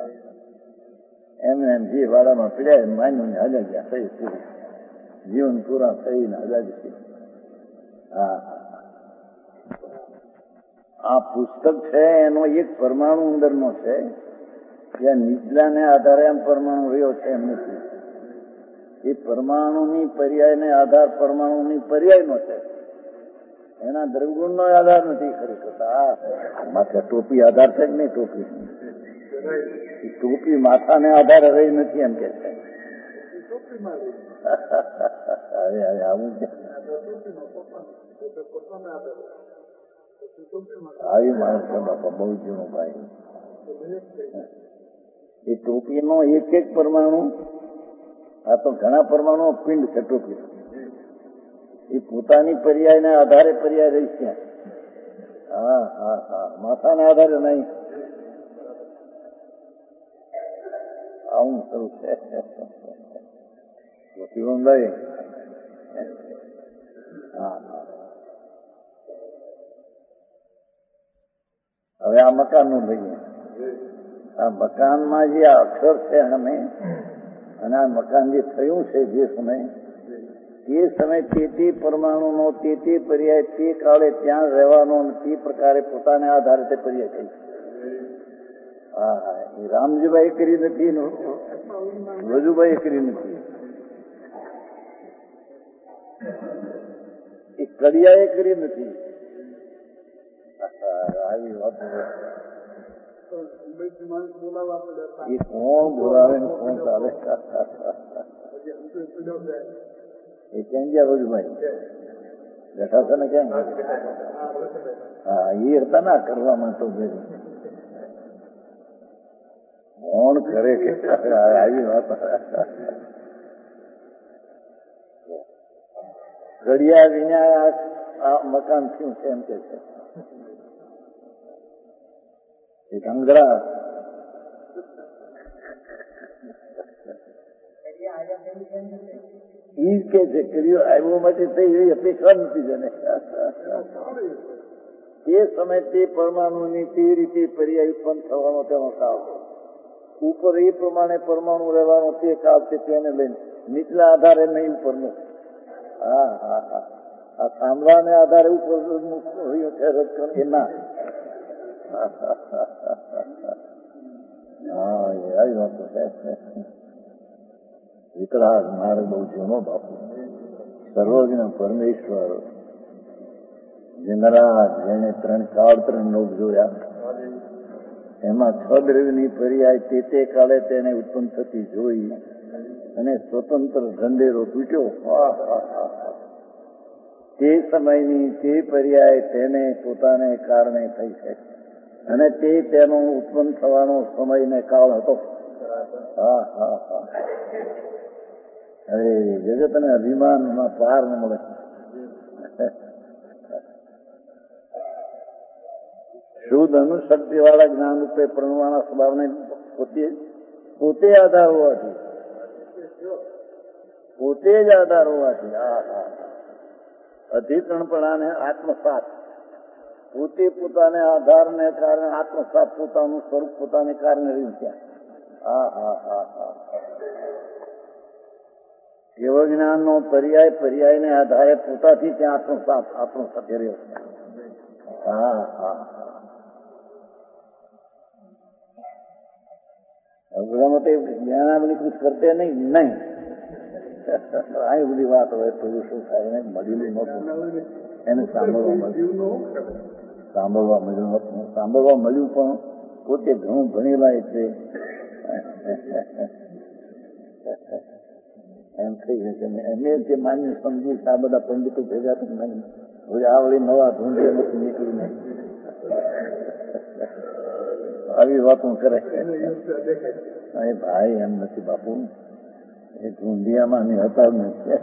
એમને એમ જે વાડામાં પીડ્યા માન્યું ને હજા ગયા થઈ પૂરું જીવન પૂરા થઈને હજા જ છે. હા આ પુસ્તક છે એનો એક પરમાણુ અંદરનો છે. જ્યાં નીચલાને આધારે એમ પરમાણુ રહ્યો છે એમ નથી. એ પરમાણુની પર્યાયને આધાર પરમાણુની પર્યાયનો છે. એના દ્રવગુણનો આધાર નથી ખરેખર. માથે ટોપી આધાર છે કે નહીં? ટોપી ટોપી માથાને આધારે રહી નથી એમ કે છે. અરે અરે આવું છે. આવી માણસ છે બાપા બહુ જૂનું ભાઈ. એ ટોપીનો એક એક પરમાણુ, આ તો ઘણા પરમાણુ પિંડ છે ટોપી. એ પોતાની પર્યાયને આધારે પર્યાય રહી છે. હા હા હા માથાને આધારે નહીં. આવું શરૂ છે. શિવમભાઈ હા હા હવે આ મકાન નું લઈએ. આ મકાનમાં જે આ અક્ષર છે અમે અને આ મકાન જે થયું છે જે સમય તે સમય તે તે પરમાણુનો તે તે પર્યાય તે કાળે ત્યાં રહેવાનો અને તે પ્રકારે પોતાને આધારે તે પર્યાય થઈ. હા હા એ રામજીભાઈ કરી નથી, વજુભાઈ કરી નથી, એ કડિયાએ કરી નથી. આવી વાત એ કોણ બોલાવે ને કોણ ચાલે? એ કેમ ગયા રોજભાઈ બેઠા છે ને કેમ? હા એ હતા ના કરવામાં તો કોણ કરે કે આવી વાત. ઘડિયા વિના આ મકાન થયું છે એમ કે છે. ધંગરા ઈ કે છે કર્યો આવ્યો માટે થઈ એવી અપેક્ષા નથી જેને. એ સમય તે પરમાણુની તે રીતે પર્યાય ઉત્પન્ન થવાનો તેનો કાળ ઉપર એ પ્રમાણે પરમાણુ રહેવાનો તે કાળ છે તેને લઈને નીચલા આધારે નહીં ઉપરનું. હા હા હા આ થાંભલાને આધારે ઉપર છે એના. હા એ આવી વાત છે. વિતરાગ મારે બહુ જૂનો બાપુ સર્વજ્ઞ પરમેશ્વર જનરાજ જેને ત્રણ કાળ ત્રણ લોક જોયા, એમાં છ દ્રવ્યની પર્યાય તે તે કાળે તેને ઉત્પન્ન થતી જોઈ અને સ્વતંત્ર ઢંઢેરો તૂટ્યો. તે સમયની તે પર્યાય તેને પોતાને કારણે થઈ છે અને તે તેનો ઉત્પન્ન થવાનો સમય ને કાળ હતો. હા હા હા અરે જગતને અભિમાનમાં પાર ન મળે. શુદ્ધ અનુશક્તિ વાળા જ્ઞાન રૂપે પ્રણવાના સ્વભાવને પોતે પોતે આધાર હોવાથી પોતે જ આધાર હોવાથી હા હા અધિકરણપણાને આત્મસાત પોતે પોતાને આધારને કારણે આત્મસાત પોતાનું સ્વરૂપ પોતાને કારણે રહ્યું ત્યાં. હા હા હા હા કેવળ જ્ઞાનનો પર્યાય પર્યાયને આધારે પોતાથી ત્યાં આત્મસાત આત્મસાત રહ્યો. હા હા હા અગ્રમતે જ્ઞાનાવલી કુછ કરતે નહીં નહીં આ બધી વાત હોય તો શું થાય ને મળેલું નહોતું એને સાંભળવા મળ્યું સાંભળવા મળ્યું નહોતું સાંભળવા મળ્યું પણ પોતે ઘણું ભણેલા એટલે એમ થઈ શકે એમને જે માન્ય સમજી આ બધા પંડિતો ભેગા થઈ હવે આવડી નવા ઢૂંઢે નથી નીકળી નહીં આવી વાતો કરે. એ ભાઈ એમ નથી બાપુ, એ ઢૂંઢિયામાં અમે હતા જ નથી.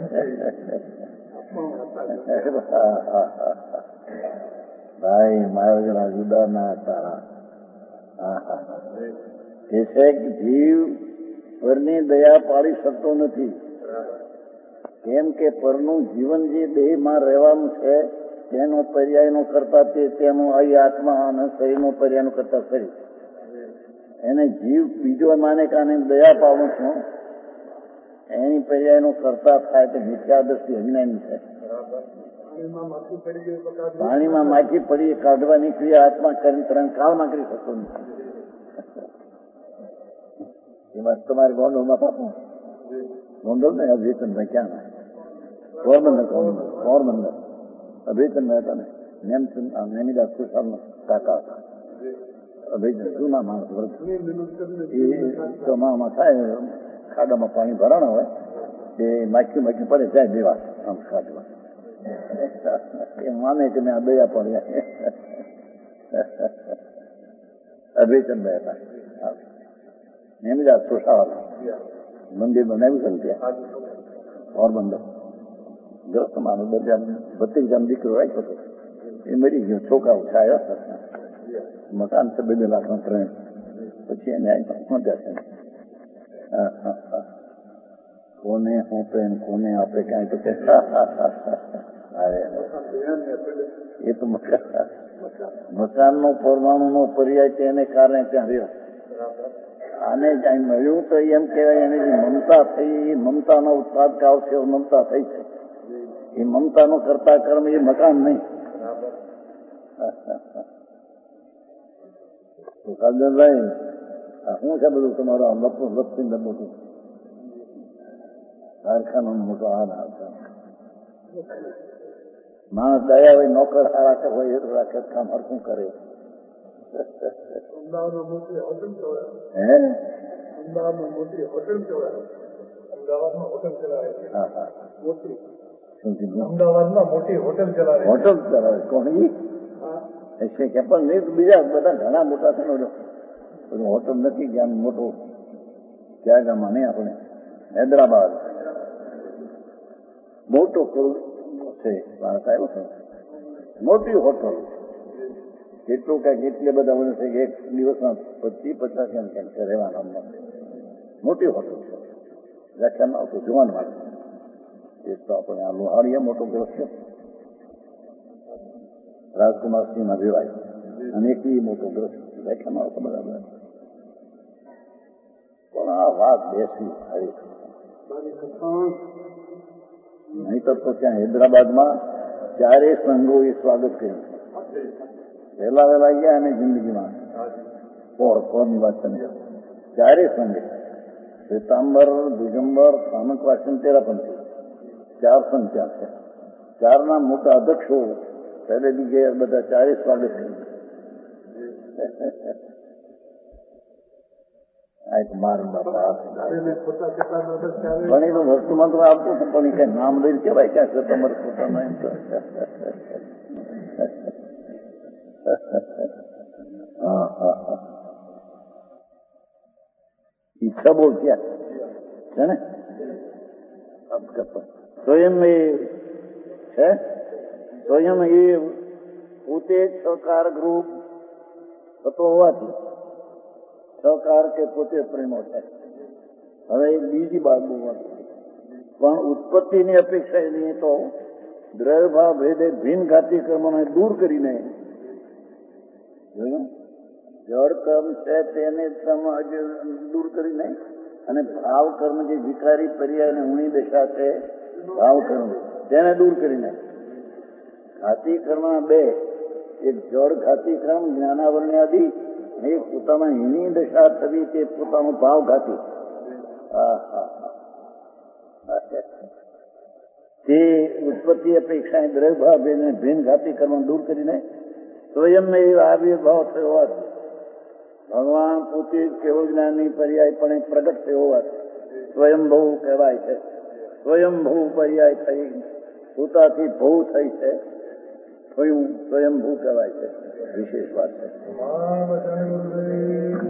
ભાઈ મારા જુદા ના તારા એ છે કે જીવ પરની દયા પાડી શકતો નથી. કેમ કે પરનું જીવન જે દેહમાં રહેવાનું છે તેનો પર્યાયનો કરતા તે તેનો અહીં આત્મા અને શરીરનો પર્યાયનો કરતા શરીર એને જીવ બીજો માને કાને દયા પાડું છું એની પર્યાયનો કરતા થાય તો મિથ્યા દ્રષ્ટિ અજ્ઞાની છે. પાણીમાં માખી પડી કાઢવાની ક્રિયા આત્મા કરીને ત્રણ કાળમાં કરી શકતો નથી. એમાં તમારે ગોંડલમાં પાપું ગોંડલ ને અભિચંદ્ર ક્યાં પોરબંદર પોરબંદર અભિચંદ્ર હતા ને નેમિદાસ કુશાલ કાકા હતા. અભિચંદ્ર જૂના માણસ વર્ગ એ તમામાં થાય ખાડામાં પાણી ભરાણા હોય તે માખી માખી પડે જાય દેવા આમ ખાડવા એ માને કે મેં આ દયા પડ્યા. અભિચંદ્ર હતા નેમિદાસ કુશાલ મંદિર બનાવ્યું છે ત્યાં પોરબંદર ગ્રસ્ત માનો દરજા બત્રીસ જણ દીકરો રાખ્યો હતો એ મરી ગયો. છોકરા ઉછાયો મકાન છે બે બે લાખ નો ત્રણ પછી એને પહોંચ્યા છે. કોને હોપે કોને આપે ક્યાંય તો કે એ તો મકાન મકાન નો પરમાણુ નો પર્યાય તેને કારણે ત્યાં રહ્યો. આને જ મળ્યું તો એમ કહેવાય એને જે મમતા થઈ એ મમતાનો ઉત્પાદ કાવ છે મમતા થઈ છે. એ મમતાનો કરતા કર્મ એ મકાન નહીં. કાલદાનભાઈ શું છે બધું તમારો આ લપનું લપસિંદર મોટું કારખાનો મોટો આ માણસ દયા હોય નોકર સારા કે હોય એટલું રાખે કામ હરખું કરે. અમદાવાદમાં મોટી હોટલ ચલાવે. હે અમદાવાદમાં મોટી હોટલ ચલાવે. અમદાવાદમાં હોટલ ચલાવે. હા હા મોટી શું કીધું? અમદાવાદમાં મોટી હોટલ ચલાવે. હોટલ ચલાવે કોણ ઈ? છે કે પણ નહીં બીજા બધા ઘણા મોટા છે. બધું હોટલ નથી જ્ઞાન મોટું ક્યાં ગામમાં નહીં આપણે હૈદરાબાદ મોટો છે આવ્યો છે મોટી હોટલ કેટલું કઈક એટલે બધા મને છે કે એક દિવસના પચીસ પચાસ એમ ક્યાંક છે રહેવાના મોટી હોટલ છે વ્યાખ્યાન આવતું જોવાનું વાત એક તો આપણે આ લોહાડીએ મોટો ગ્રસ્ત છે રાજકુમાર સિંહ ના વિવાહ અને એક મોટો ગ્રસ્ત વ્યાખ્યાન આવતો બરાબર. પણ આ વાત બેસવી સારી નહીં તો ત્યાં હૈદરાબાદમાં ચારેય સંઘોએ સ્વાગત કર્યું. વહેલા વહેલા ગયા અને જિંદગીમાં પોર પોરની વાત સમજ્યા. ચારેય સંઘે શ્વેતાંબર દિગંબર સ્થાનક વાસન તેરાપંથી ચાર સંઘ ત્યાં છે. ચારના મોટા અધ્યક્ષો સહેલેલી ગયા બધા ચારે સ્વાગત કર્યું. આ એક માર બાપા પણ એનું વસ્તુમાં તો આવતું હતું, પણ એ કઈ નામ લઈને કેવાય ક્યાં છે તમારે પોતાના એમ તો. હા હા હા ઈચ્છા બહુ ક્યાં છે ને સ્વયં એ છે, સ્વયં એ પોતે સહકારક રૂપ થતો હોવાથી સહકાર કે પોતે પ્રેમો થાય. હવે એક બીજી બાત બોલવાની, પણ ઉત્પત્તિની અપેક્ષા એની તો દ્રવ્યભાવ ભેદે ભિન્ન ઘાતી કર્મોને દૂર કરીને જળ કર્મ છે તેને દૂર કરીને અને ભાવ કર્મ જે વિકારી પર્યાય અને ઊણી દશા છે ભાવ કર્મ તેને દૂર કરીને ઘાતી કર્મ બે, એક જળ ઘાતી કર્મ જ્ઞાનાવરણ્યાદી, એક પોતાના હીની દશા થવી તે પોતાનો ભાવ ઘાતી. તે ઉત્પત્તિ અપેક્ષા દ્રવ્યભાવ ભેદને ભિન્ન ઘાતી કર્મ દૂર કરીને સ્વયં એ આવિર્ભાવ થયો હોવાથી ભગવાન પોતે કેવળ જ્ઞાનની પર્યાયપણે પ્રગટ થયો હોવાથી સ્વયંભવ કહેવાય છે. સ્વયંભવ પર્યાય થઈ પોતાથી ભવ થઈ છે, થયું સ્વયંભૂ કહેવાય છે. વિશેષ વાત છે.